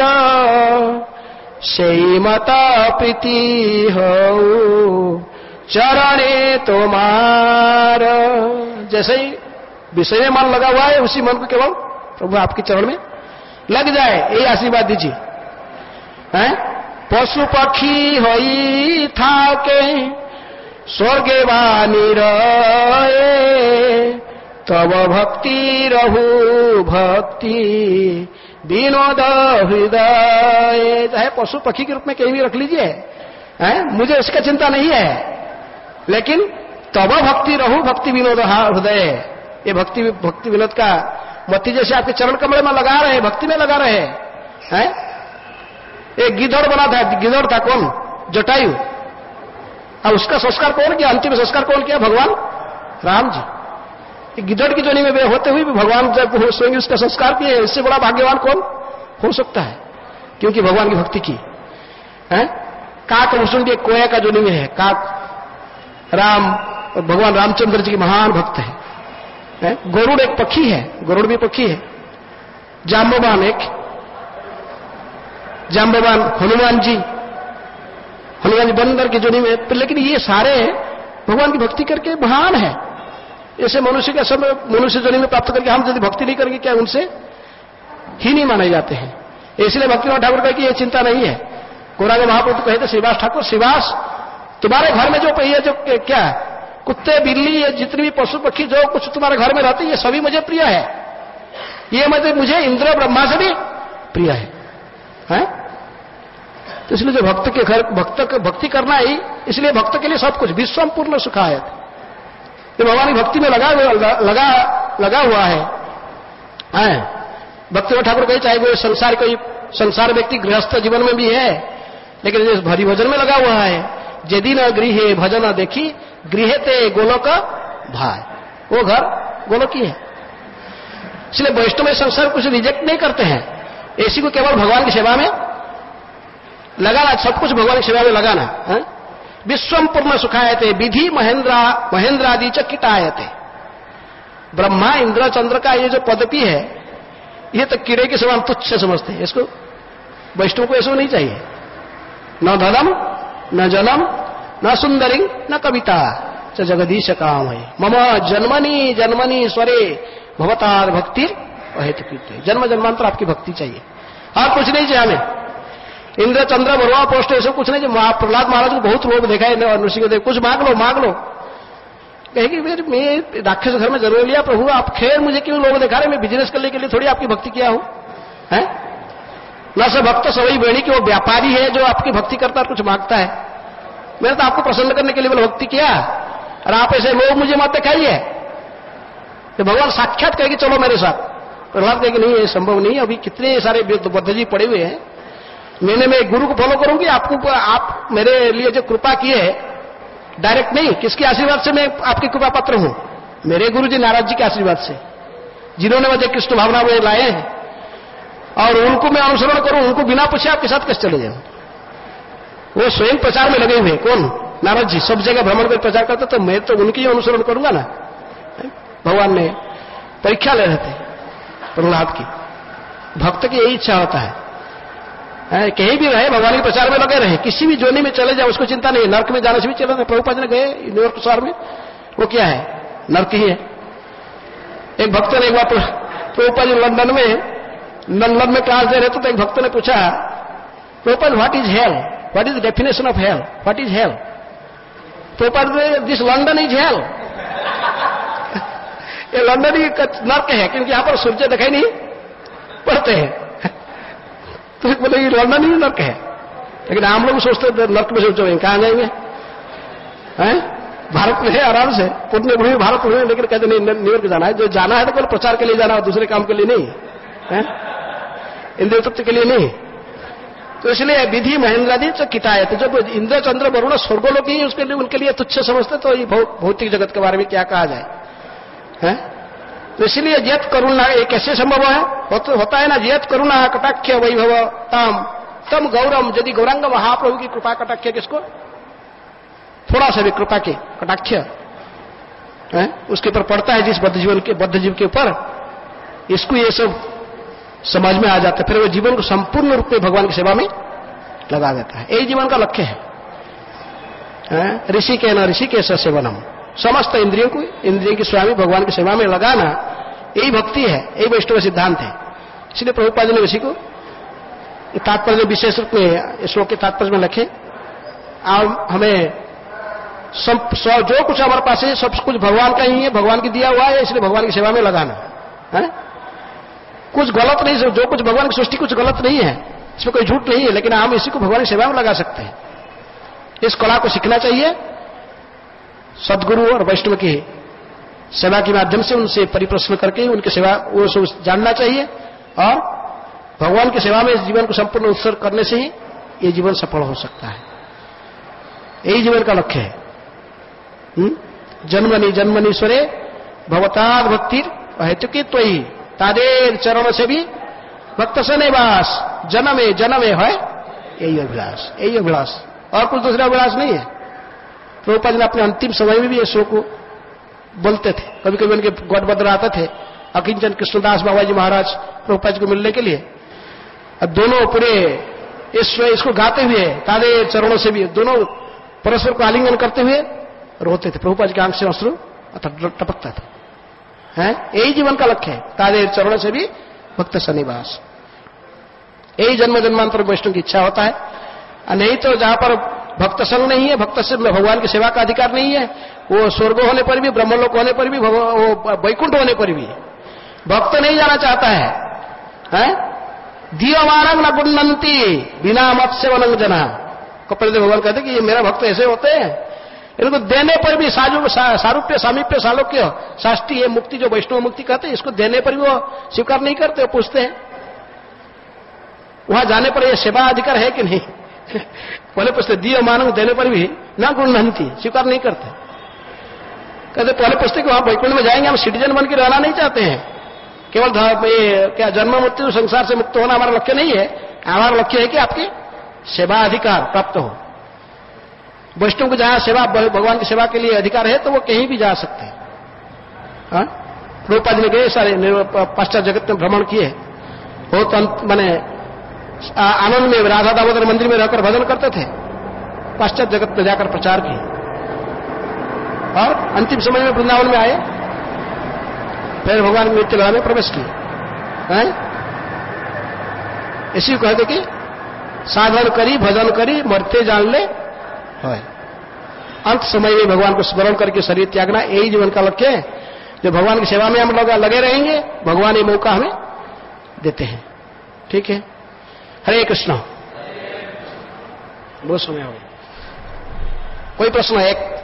সেই মত প্রীতি হও চরণে তোমার। जैसे ही विषय में मन लगा हुआ है, उसी मन को केवल प्रभु आपके चरण में लग जाए, यही आशीर्वाद दीजिए। हैं, पशु पक्षी होई थाके स्वर्गे वाणी रहे, तब भक्ति रहू भक्ति विनोद हृदय। चाहे पशु पक्षी के रूप में कहीं भी रख लीजिए, हैं, मुझे उसका चिंता नहीं है, लेकिन तब भक्ति रहू भक्ति विनोद हृदय। ये भक्ति भक्ति विनोद का मति जैसे आपके चरण कमरे में लगा रहे, भक्ति में लगा रहे हैं। एक गिद्धड़ बना था, गिद्धड़ था कौन? जटायु। अब उसका संस्कार कौन किया? अंतिम संस्कार कौन किया? भगवान राम जी। गिद्धड़ की जोनी में होते हुए भी भगवान जब स्वयं उसका संस्कार किए, इससे बड़ा भाग्यवान कौन हो सकता है? क्योंकि भगवान की भक्ति की है। काक मुसुंडी एक कोया का जोनी में है, काक राम भगवान रामचंद्र जी के महान भक्त है, है? गरुड़ एक पक्षी है, गरुड़ भी पक्षी है। जाम्बवान एक जाम्बवान हनुमान जी, हनुमान जी बंदर की जोनी में। लेकिन ये सारे भगवान की भक्ति करके महान है। ऐसे मनुष्य का सब मनुष्य जोनी में प्राप्त करके हम यदि भक्ति नहीं करेंगे, क्या उनसे ही नहीं माने जाते हैं? इसलिए भक्तिनाथ ठाकुर का कि ये चिंता नहीं है। गौरांग महाप्रभु कहे थे श्रीवास ठाकुर, श्रीवास तुम्हारे घर में जो ये जो क्या कुत्ते बिल्ली ये जितने भी पशु पक्षी जो कुछ तुम्हारे घर में रहते हैं, ये सभी मुझे प्रिय है। ये मतलब मुझे इंद्र ब्रह्मा से भी प्रिय है, है? तो इसलिए जो भक्त के घर भक्त भक्ति करना ही, इसलिए भक्त के लिए सब कुछ विश्वम पूर्ण सुखायत। तो भगवान की भक्ति में लगा लगा लगा हुआ है, है? भक्ति ठाकुर कहे चाहे वो संसार कोई संसार व्यक्ति गृहस्थ जीवन में भी है, लेकिन जिस भरी भजन में लगा हुआ है, यदि न गृहे भजन देखी गृहते गोलोक भाई, वो घर गोलोकी है। इसलिए वैष्णव संसार कुछ रिजेक्ट नहीं करते हैं, इसी को केवल भगवान की सेवा में लगाना, सब कुछ भगवान की सेवा में लगाना। विश्वम पूर्ण सुखायते विधि महेंद्रा महेंद्रादि च कीटायते। ब्रह्मा इंद्र चंद्र का ये जो पदवी है, ये तो कीड़े के समान तुच्छ समझते हैं इसको। वैष्णव को ऐसा नहीं चाहिए। न धनम न जनम न सुंदरी न कविता च जगदीश काम है। मम जन्मनी जन्मनी स्वरे भवतार भक्ति हेतु कीर्ति। जन्म जन्मांतर आपकी भक्ति चाहिए और कुछ नहीं चाहिए हमें। इंद्र चंद्र भरवा पोस्ट ऐसे कुछ नहीं। प्रहलाद महाराज को बहुत लोग देखा है नृसिंहदेव, कुछ मांग लो मांग लो, कहेगी फिर मैं राक्षस घर में जरूर लिया प्रभु, आप खैर मुझे क्यों लोग दिखा रहे, मैं बिजनेस करने के लिए थोड़ी आपकी भक्ति किया हूं। है न सब भक्त सवई बेड़ी कि वो व्यापारी है जो आपकी भक्ति करता है, कुछ मांगता है। मैंने तो आपको प्रसन्न करने के लिए मैंने भक्ति किया और आप ऐसे लोग मुझे मत दिखाइए। तो भगवान साक्षात कहेगी चलो मेरे साथ। प्रहलाद कहेगी नहीं ये संभव नहीं, अभी कितने सारे बुद्धजी पड़े हुए हैं, मैंने मैं गुरु को फॉलो करूंगी, आपको आप मेरे लिए जो कृपा किए डायरेक्ट नहीं, किसके आशीर्वाद से मैं आपकी कृपा पात्र हूं? मेरे गुरु जी नाराज जी के आशीर्वाद से, जिन्होंने मुझे कृष्ण भावना में लाए हैं और उनको मैं अनुसरण करूं, उनको बिना पूछे आपके साथ कैसे चले जाऊं? वो स्वयं प्रचार में लगे हुए, कौन? नारद जी सब जगह भ्रमण कर प्रचार करते, तो मैं तो उनकी ही अनुसरण करूंगा ना। भगवान ने परीक्षा ले रहे थे प्रहलाद की। भक्त की यही इच्छा होता है, कहीं भी रहे भगवान के प्रचार में लगे रहे, किसी भी जोनी में चले जाए उसको चिंता नहीं, नर्क में जाने से भी चले रहे। प्रभुपाद ने गए न्यूयॉर्क शहर में, वो क्या है? नर्क ही है। एक भक्त ने एक बार प्रभुपाद लंदन में लंदन में क्लास दे रहे थे, तो एक भक्त ने पूछा Prabhupada what is hell, what is the definition of hell, what is hell? Prabhupada this London is hell. ये लंदन ही नर्क है क्योंकि यहां पर सूर्य दिखाई नहीं पड़ते हैं। तो बोले ये लंदन ही नर्क है, लेकिन हम लोग सोचते नर्क में सोचो कहां जाएंगे? हैं? भारत में है आराम से, पुण्य भूमि भारत में, लेकिन कहते नहीं न्यूयॉर्क जाना है। जो जाना है तो केवल प्रचार के लिए जाना है, दूसरे काम के लिए नहीं है, इंद्रिय तृप्ति के लिए नहीं। तो इसलिए विधि महेंद्रादि च कितायत, जब इंद्र चंद्र वरुण स्वर्गोलोक ही उसके लिए उनके लिए तुच्छ समझते, तो ये भौतिक जगत के बारे में क्या कहा जाए? है? तो इसलिए जयत करुणा ये कैसे संभव है? होता है ना, जयत करुणा कटाक्ष वैभव ताम तम गौरम। यदि गौरांग महाप्रभु की कृपा कटाक्ष किसको थोड़ा सा भी कृपा के कटाक्ष उसके ऊपर पड़ता है, जिस बद्ध जीवन के बद्ध जीव के ऊपर, इसको ये सब समझ में आ जाता है, फिर वो जीवन को संपूर्ण रूप में भगवान की सेवा में लगा देता है। यही जीवन का लक्ष्य है। ऋषि के न ऋषि के सेवनम, समस्त इंद्रियों को इंद्रियों की स्वामी भगवान की सेवा में लगाना, यही भक्ति है, यही वैष्णव सिद्धांत है। इसलिए प्रभुपाद ने इसी को तात्पर्य विशेष रूप में श्लोक के तात्पर्य में लिखे, आप हमें सब जो कुछ हमारे पास है सब कुछ भगवान का ही है, भगवान की दिया हुआ है, इसलिए भगवान की सेवा में लगाना है। कुछ गलत नहीं, जो कुछ भगवान की सृष्टि कुछ गलत नहीं है, इसमें कोई झूठ नहीं है, लेकिन हम इसी को भगवान की सेवा में लगा सकते हैं। इस कला को सीखना चाहिए, सदगुरु और वैष्णव की सेवा के माध्यम से उनसे परिप्रश्न करके उनकी सेवा वो सब जानना चाहिए, और भगवान की सेवा में इस जीवन को संपूर्ण उत्सर्ग करने से ही ये जीवन सफल हो सकता है। यही जीवन का लक्ष्य है। जन्मनि जन्मनीश्वरे भवताद भक्ति हेतु की तो ही तादेर चरण से भी भक्त सनेवास जन्मे जन्मे है, यही अभिलाष, यही अभिलाष, और कुछ दूसरा अभिलाष नहीं है। प्रभुपाद ने अपने अंतिम समय में भी ये श्लोक को बोलते थे, कभी कभी उनके गौडभद्र आते थे अकिंचन कृष्णदास बाबा जी महाराज प्रभुपाद जी को मिलने के लिए, अब दोनों पूरे इस इसको गाते हुए तारे चरणों से भी दोनों परस्पर को आलिंगन करते हुए रोते थे। प्रभुपाद के आंख से अश्रु टपकता था। है यही जीवन का लक्ष्य है, तारे चरणों से भी भक्त सन्निवास। यही जन्म जन्मांतर वैष्णव की इच्छा होता है। नहीं तो जहां पर भक्त संग नहीं है, भक्त से भगवान की सेवा का अधिकार नहीं है, वो स्वर्ग होने पर भी, ब्रह्मलोक होने पर भी, वो वैकुंठ होने पर भी भक्त नहीं जाना चाहता है, है? दीयमानंग न गुणंती बिना मत्स्य वनंग जना। कपिलदेव भगवान कहते कि ये मेरा भक्त ऐसे होते हैं, इनको देने पर भी साजु सारूप्य सामीप्य सालोक्य शास्त्री ये मुक्ति जो वैष्णव मुक्ति कहते हैं, इसको देने पर भी वो स्वीकार नहीं करते, वो पूछते हैं वहां जाने पर ये सेवा अधिकार है कि नहीं। पहले पूछते दीय मानव देने पर भी ना गुण नहीं स्वीकार नहीं करते। कहते पहले पूछते कि वहां वैकुंठ में जाएंगे, हम सिटीजन बन के रहना नहीं चाहते हैं, केवल ये क्या जन्म मृत्यु संसार से मुक्त होना हमारा लक्ष्य नहीं है। हमारा लक्ष्य है कि आपके सेवा अधिकार प्राप्त हो। वैष्णव को जहां सेवा भगवान की सेवा के लिए अधिकार है तो वो कहीं भी जा सकते हैं। प्रभुपाद ने गए सारे पाश्चात्य जगत में भ्रमण किए, बहुत माने आनंद में राधा दामोदर मंदिर में रहकर भजन करते थे, पाश्चात्य जगत में जाकर प्रचार किए और अंतिम समय में वृंदावन में आए, फिर भगवान नित्य लीला में प्रवेश किए। इसी कहते कि साधन करी भजन करी मरते जान ले है। अंत समय में भगवान को स्मरण करके शरीर त्यागना, यही जीवन का लक्ष्य है। जो भगवान की सेवा में हम लोग लगे रहेंगे, भगवान ये मौका हमें देते हैं। ठीक है, हरे कृष्ण। बहुत समय हो गया, कोई प्रश्न है? एक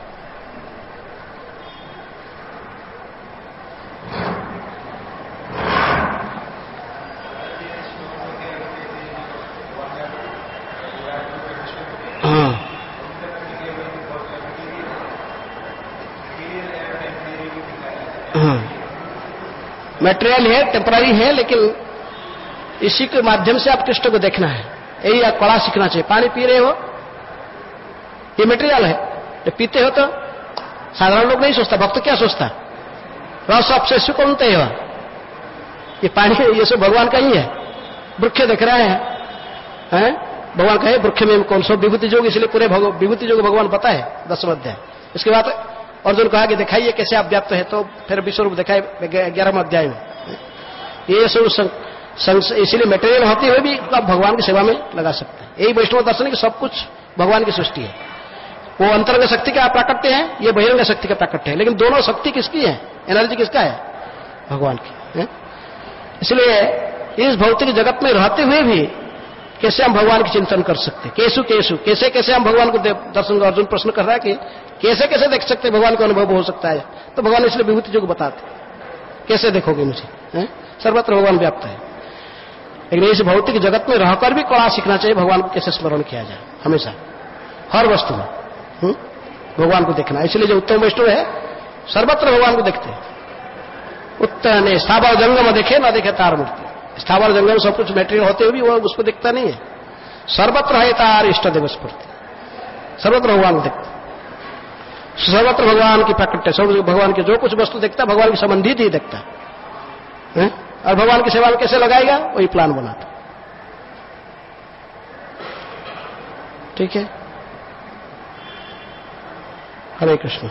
मटेरियल है, टेम्पररी है, लेकिन इसी के माध्यम से आप कृष्ण को देखना है। यही आप कला सीखना चाहिए। पानी पी रहे हो, ये मटेरियल है, ये पीते हो तो साधारण लोग नहीं सोचता, भक्त क्या सोचता? रस आपसे सुकूनते हो, ये पानी ये सब भगवान का ही है। वृक्ष देख रहे हैं, हैं? भगवान का है, वृक्ष में कौन सो विभूति योग, इसलिए पूरे विभूति योग भगवान पता है, दसवें अध्याय। इसके बाद अर्जुन कहा कि दिखाइए कैसे आप व्याप्त है, तो फिर विश्वरूप दिखाए ग्यारहवें अध्याय में। ये सब इसलिए मटेरियल होते हुए भी आप भगवान की सेवा में लगा सकते हैं। यही वैष्णव दर्शन है कि सब कुछ भगवान की सृष्टि है। वो अंतरंग शक्ति का प्राकट्य है, ये बहिरंग शक्ति का प्राकट्य है, लेकिन दोनों शक्ति किसकी है? एनर्जी किसका है? भगवान की। इसलिए इस भौतिक जगत में रहते हुए भी कैसे हम भगवान की चिंतन कर सकते हैं? केसु केसु, कैसे कैसे हम भगवान को दर्शन? अर्जुन प्रश्न कर रहा है कि कैसे कैसे देख सकते हैं, भगवान का अनुभव हो सकता है? तो भगवान इसलिए विभूति योग बताते, कैसे देखोगे मुझे? सर्वत्र भगवान व्याप्त है। लेकिन इस भौतिक जगत में रहकर भी कला सीखना चाहिए, भगवान को कैसे स्मरण किया जाए हमेशा, हर वस्तु में हुँ? भगवान को देखना। इसलिए जो उत्तम वैष्णव है सर्वत्र भगवान को देखते हैं। उत्तर ने स्थावर जंगम देखे ना देखे तार मूर्ति। स्थावर जंगम सब कुछ मैटेरियल होते हुए भी वो उसको दिखता नहीं है। सर्वत्र है तार इष्ट देव स्फूर्ति, सर्वत्र भगवान को देखते, सर्वत्र भगवान की प्राकट्य, सब भगवान के जो कुछ वस्तु देखता भगवान की संबंधित ही देखता है। और भगवान की सेवा में कैसे लगाएगा, वही प्लान बनाता। ठीक है, हरे कृष्ण।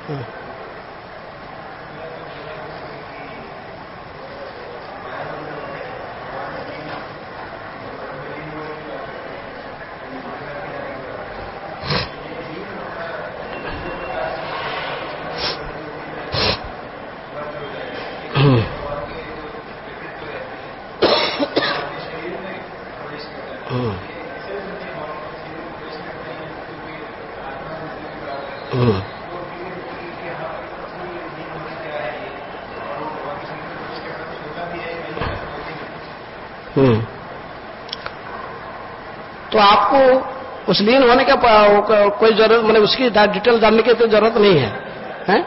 तो आपको उस लीन होने का कोई जरूरत, मतलब उसकी डिटेल जानने की तो जरूरत नहीं है, हैं?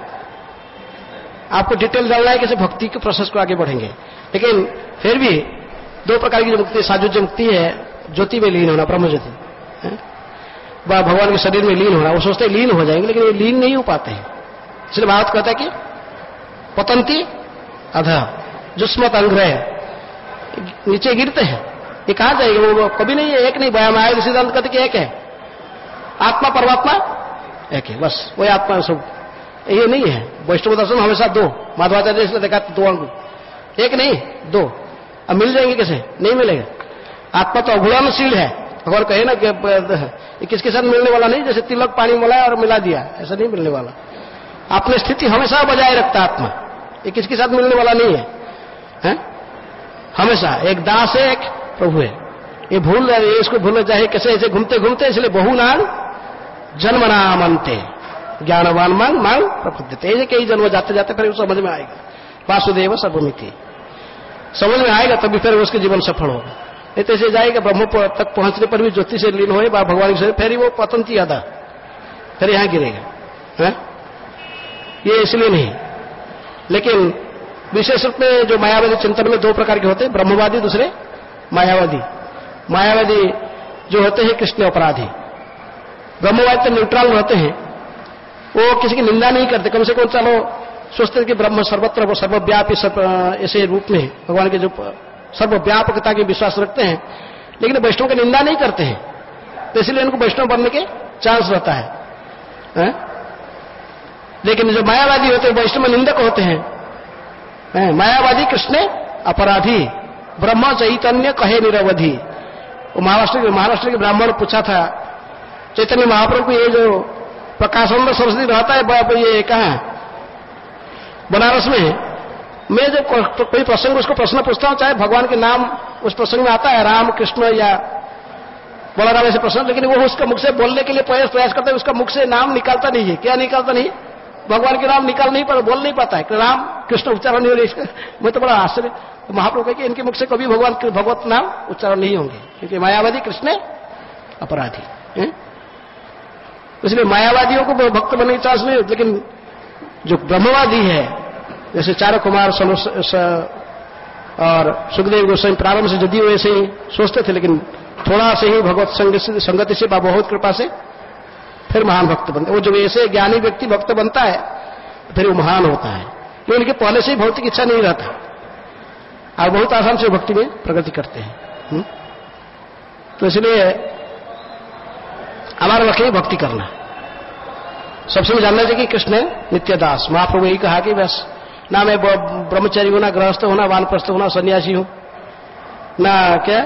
आपको डिटेल जानना है कैसे भक्ति के प्रोसेस को आगे बढ़ेंगे। लेकिन फिर भी दो प्रकार की जो मुक्ति, साजुज्य मुक्ति है, ज्योति में लीन होना, ब्रह्म ज्योति, वह भगवान के शरीर में लीन होना। वो सोचते लीन हो जाएंगे, लेकिन ये लीन नहीं हो पाते हैं। इसलिए भारत कहता है कि पतंती अधा जुस्मत अंग्रह, नीचे गिरते हैं। ये कहां जाएगा? वो कभी नहीं है, एक नहीं। बया में आए सिद्धांत कहते कि एक है, आत्मा परमात्मा एक है, बस वही आत्मा सब। ये नहीं है। वैष्णव दर्शन हमेशा दो, माधवाचार्य इसलिए देखा दो अंग, एक नहीं दो। अब मिल जाएंगे कैसे? नहीं मिलेगा। आत्मा तो अघुलनशील है। भगवान कहे ना कि किसके साथ मिलने वाला नहीं, जैसे तिलक पानी मिलाया और मिला दिया, ऐसा नहीं मिलने वाला। अपनी स्थिति हमेशा बजाय रखता आत्मा, ये किसके साथ मिलने वाला नहीं है, है? हमेशा एक दास है, एक प्रभु है। ये भूल रहे, इसको भूलना चाहिए। कैसे? ऐसे घूमते घूमते, इसलिए बहु नाम जन्म नाम अंते ज्ञानवान मांग मांग प्रबुद्धते। ये कई जन्म जाते जाते फिर समझ में आएगा वासुदेव सर्वमिति, समझ में आएगा तभी फिर उसके जीवन सफल होगा। नहीं तो ऐसे जाएगा ब्रह्म तक पहुंचने पर भी ज्योति से लीन होए भगवान से, फिर वो पतंती आधा, फिर यहां गिरेगा, है? ये इसलिए नहीं। लेकिन विशेष रूप में जो मायावादी चिंतन में दो प्रकार के होते हैं, ब्रह्मवादी, दूसरे मायावादी। मायावादी जो होते हैं कृष्ण अपराधी। ब्रह्मवादी तो न्यूट्रल रहते हैं, वो किसी की निंदा नहीं करते, कम से कम चलो सोचते हैं कि ब्रह्म सर्वत्र सर्वव्यापी सर्व ऐसे रूप में भगवान के जो सर्वव्यापकता की विश्वास रखते हैं, लेकिन वैष्णव की निंदा नहीं करते हैं, तो इसलिए उनको वैष्णव बनने के चांस रहता है, है? लेकिन जो मायावादी होते हैं वैष्णव निंदक होते हैं, है? मायावादी कृष्ण अपराधी, ब्रह्म चैतन्य कहे निरवधि। वो महाराष्ट्र के महाराष्ट्र के ब्राह्मण पूछा था चैतन्य महाप्रभु को, ये जो प्रकाशानंद सरस्वती रहता है ये कहाँ बनारस में, मैं जब कोई प्रसंग उसको प्रश्न पूछता हूं, चाहे भगवान के नाम उस प्रसंग में आता है, राम कृष्ण या बलराम ऐसे प्रश्न, लेकिन वो उसका मुख से बोलने के लिए प्रयास प्रयास करता है, उसका मुख से नाम निकालता नहीं है। क्या निकालता नहीं? भगवान के नाम निकाल नहीं पाता, बोल नहीं पाता है कि राम कृष्ण उच्चारण नहीं हो रही। मैं तो बड़ा आश्चर्य, तो महाप्रभु कहे कि इनके मुख से कभी भगवान के भगवत नाम उच्चारण नहीं होंगे, क्योंकि मायावादी कृष्ण अपराधी है। इसलिए मायावादियों को भक्त बनने की चांस नहीं, लेकिन जो ब्रह्मवादी है, जैसे चारक कुमार और सुखदेव गोस्वामी प्रारंभ से यदि वैसे ही सोचते थे, लेकिन थोड़ा से ही भगवत संगति से बहुत कृपा से फिर महान भक्त बनते। वो जब ऐसे ज्ञानी व्यक्ति भक्त बनता है फिर वो महान होता है, क्योंकि उनके पहले से ही भौतिक इच्छा नहीं रहता और बहुत आसान से भक्ति में प्रगति करते हैं। हुँ? तो इसलिए हमारा लक्ष्य भक्ति करना। सबसे जानना चाहिए कि कृष्ण नित्यदास। महाप्रभु यही कहा कि बस ना मैं ब्रह्मचारी हूं, ना गृहस्थ हूं, ना वानप्रस्थ हूं, ना सन्यासी हूं, ना क्या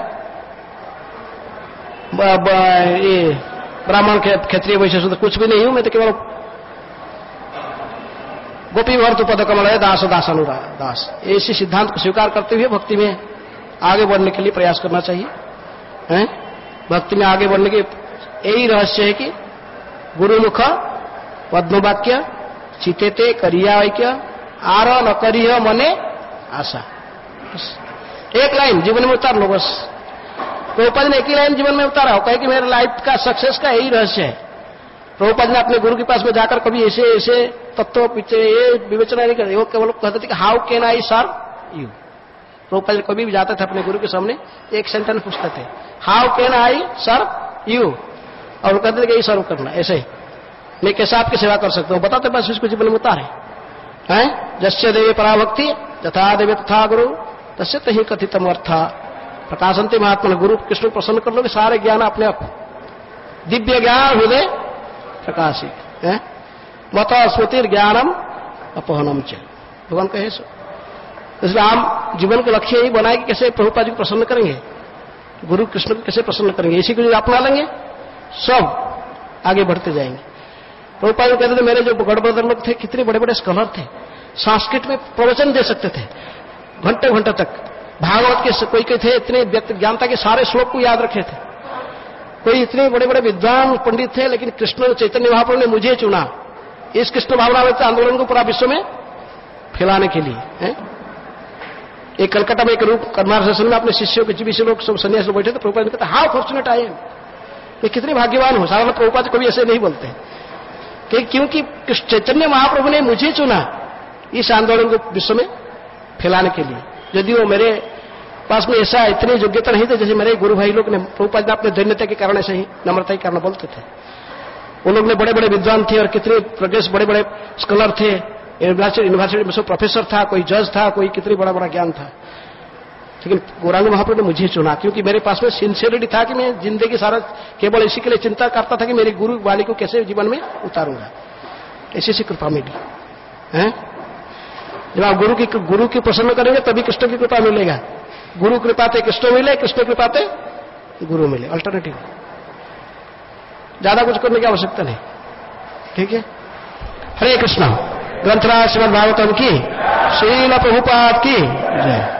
ये ब्राह्मण क्षत्रिय वैश्य शूद्र कुछ भी नहीं हूं, मैं तो केवल गोपी भर्तु पद कमल है दास दास अनुराग दास। ऐसे सिद्धांत को स्वीकार करते हुए भक्ति में आगे बढ़ने के लिए प्रयास करना चाहिए, हैं? भक्ति में आगे बढ़ने के यही रहस्य है कि गुरुमुख पद्मवाक्य चितेते करिया ऐक्य आर न करिय मने आशा। एक लाइन जीवन में उतार लो बस। प्रभुपाद ने एक ही लाइन जीवन में उतारा हो, कहे कि मेरे लाइफ का सक्सेस का यही रहस्य है। प्रभुपाद ने अपने गुरु के पास में जाकर कभी ऐसे ऐसे तत्व पीछे ये विवेचना नहीं करते, वो केवल कहते थे कि how can I serve you. Prabhupada कभी भी जाते थे अपने गुरु के सामने एक सेंटेंस पूछते थे, how can I serve you, और वो कहते थे कि यही सर्व करना, ऐसे ही मैं कैसे आपकी सेवा कर सकता हूँ, बताते बस इसको जीवन में उतारे हैं। जस्य देवे पराभक्ति तथा देवे तथा गुरु तस्य तही कथितम अर्था। प्रकाशंते महात्मा गुरु कृष्ण प्रसन्न कर लोगे, सारे ज्ञान अपने आप दिव्य ज्ञान हृदय प्रकाशित है। मत स्मृति ज्ञानम अपहनम च, भगवान कहे सो। इसलिए हम जीवन का लक्ष्य यही बनाए कि कैसे प्रभुपाद जी को प्रसन्न करेंगे, गुरु कृष्ण को कैसे प्रसन्न करेंगे, इसी को जो अपना लेंगे सब आगे बढ़ते जाएंगे। प्रभुपाद कहते थे मेरे जो गढ़ ब्रदर लोग थे कितने बड़े बड़े स्कॉलर थे, संस्कृत में प्रवचन दे सकते थे घंटे घंटे तक। भागवत के कोई कोई थे इतने व्यक्त ज्ञानता के सारे श्लोक को याद रखे थे, कोई इतने बड़े बड़े विद्वान पंडित थे, लेकिन कृष्ण चैतन्य महाप्रभु ने मुझे चुना इस कृष्ण भावना आंदोलन को पूरा विश्व में फैलाने के लिए है। एक कलकत्ता में एक रूप कन्वर्सेशन में अपने शिष्यों के जीवी से लोग सब सन्यासी लोग बैठे थे। प्रभुपाद ने कहते हाउ फॉर्चुनेट आई एम, मैं कितने भाग्यवान हूं। साधारण प्रभुपाद कभी ऐसे नहीं बोलते कि क्योंकि चैतन्य महाप्रभु ने मुझे चुना इस आंदोलन को विश्व में फैलाने के लिए। यदि वो मेरे पास में ऐसा इतनी योग्यता नहीं थे जैसे मेरे गुरु भाई लोग ने, प्रभुपाद ने अपने दैन्यता के कारण ऐसे ही नम्रता के कारण बोलते थे। वो लोग ने बड़े बड़े विद्वान थे और कितने प्रोग्रेस बड़े बड़े स्कॉलर थे, यूनिवर्सिटी यूनिवर्सिटी में सब प्रोफेसर था, कोई जज था, कोई कितनी बड़ा बड़ा ज्ञान था, लेकिन गौरांग महाप्रभु ने मुझे चुना क्योंकि मेरे पास में सिंसियरिटी था कि मैं जिंदगी सारा केवल इसी के लिए चिंता करता था कि मेरी गुरु वाणी को कैसे जीवन में उतारूंगा। ऐसी ऐसी कृपा मिली है। जब आप गुरु की गुरु की प्रसन्न करेंगे तभी कृष्ण की कृपा मिलेगा। गुरु कृपा थे कृष्ण मिले, कृष्ण कृपा थे गुरु मिले, अल्टरनेटिव। ज्यादा कुछ करने की आवश्यकता नहीं, ठीक है। हरे कृष्ण। ग्रंथराज श्रीमद् भागवतम की, श्रील प्रभुपाद की जय।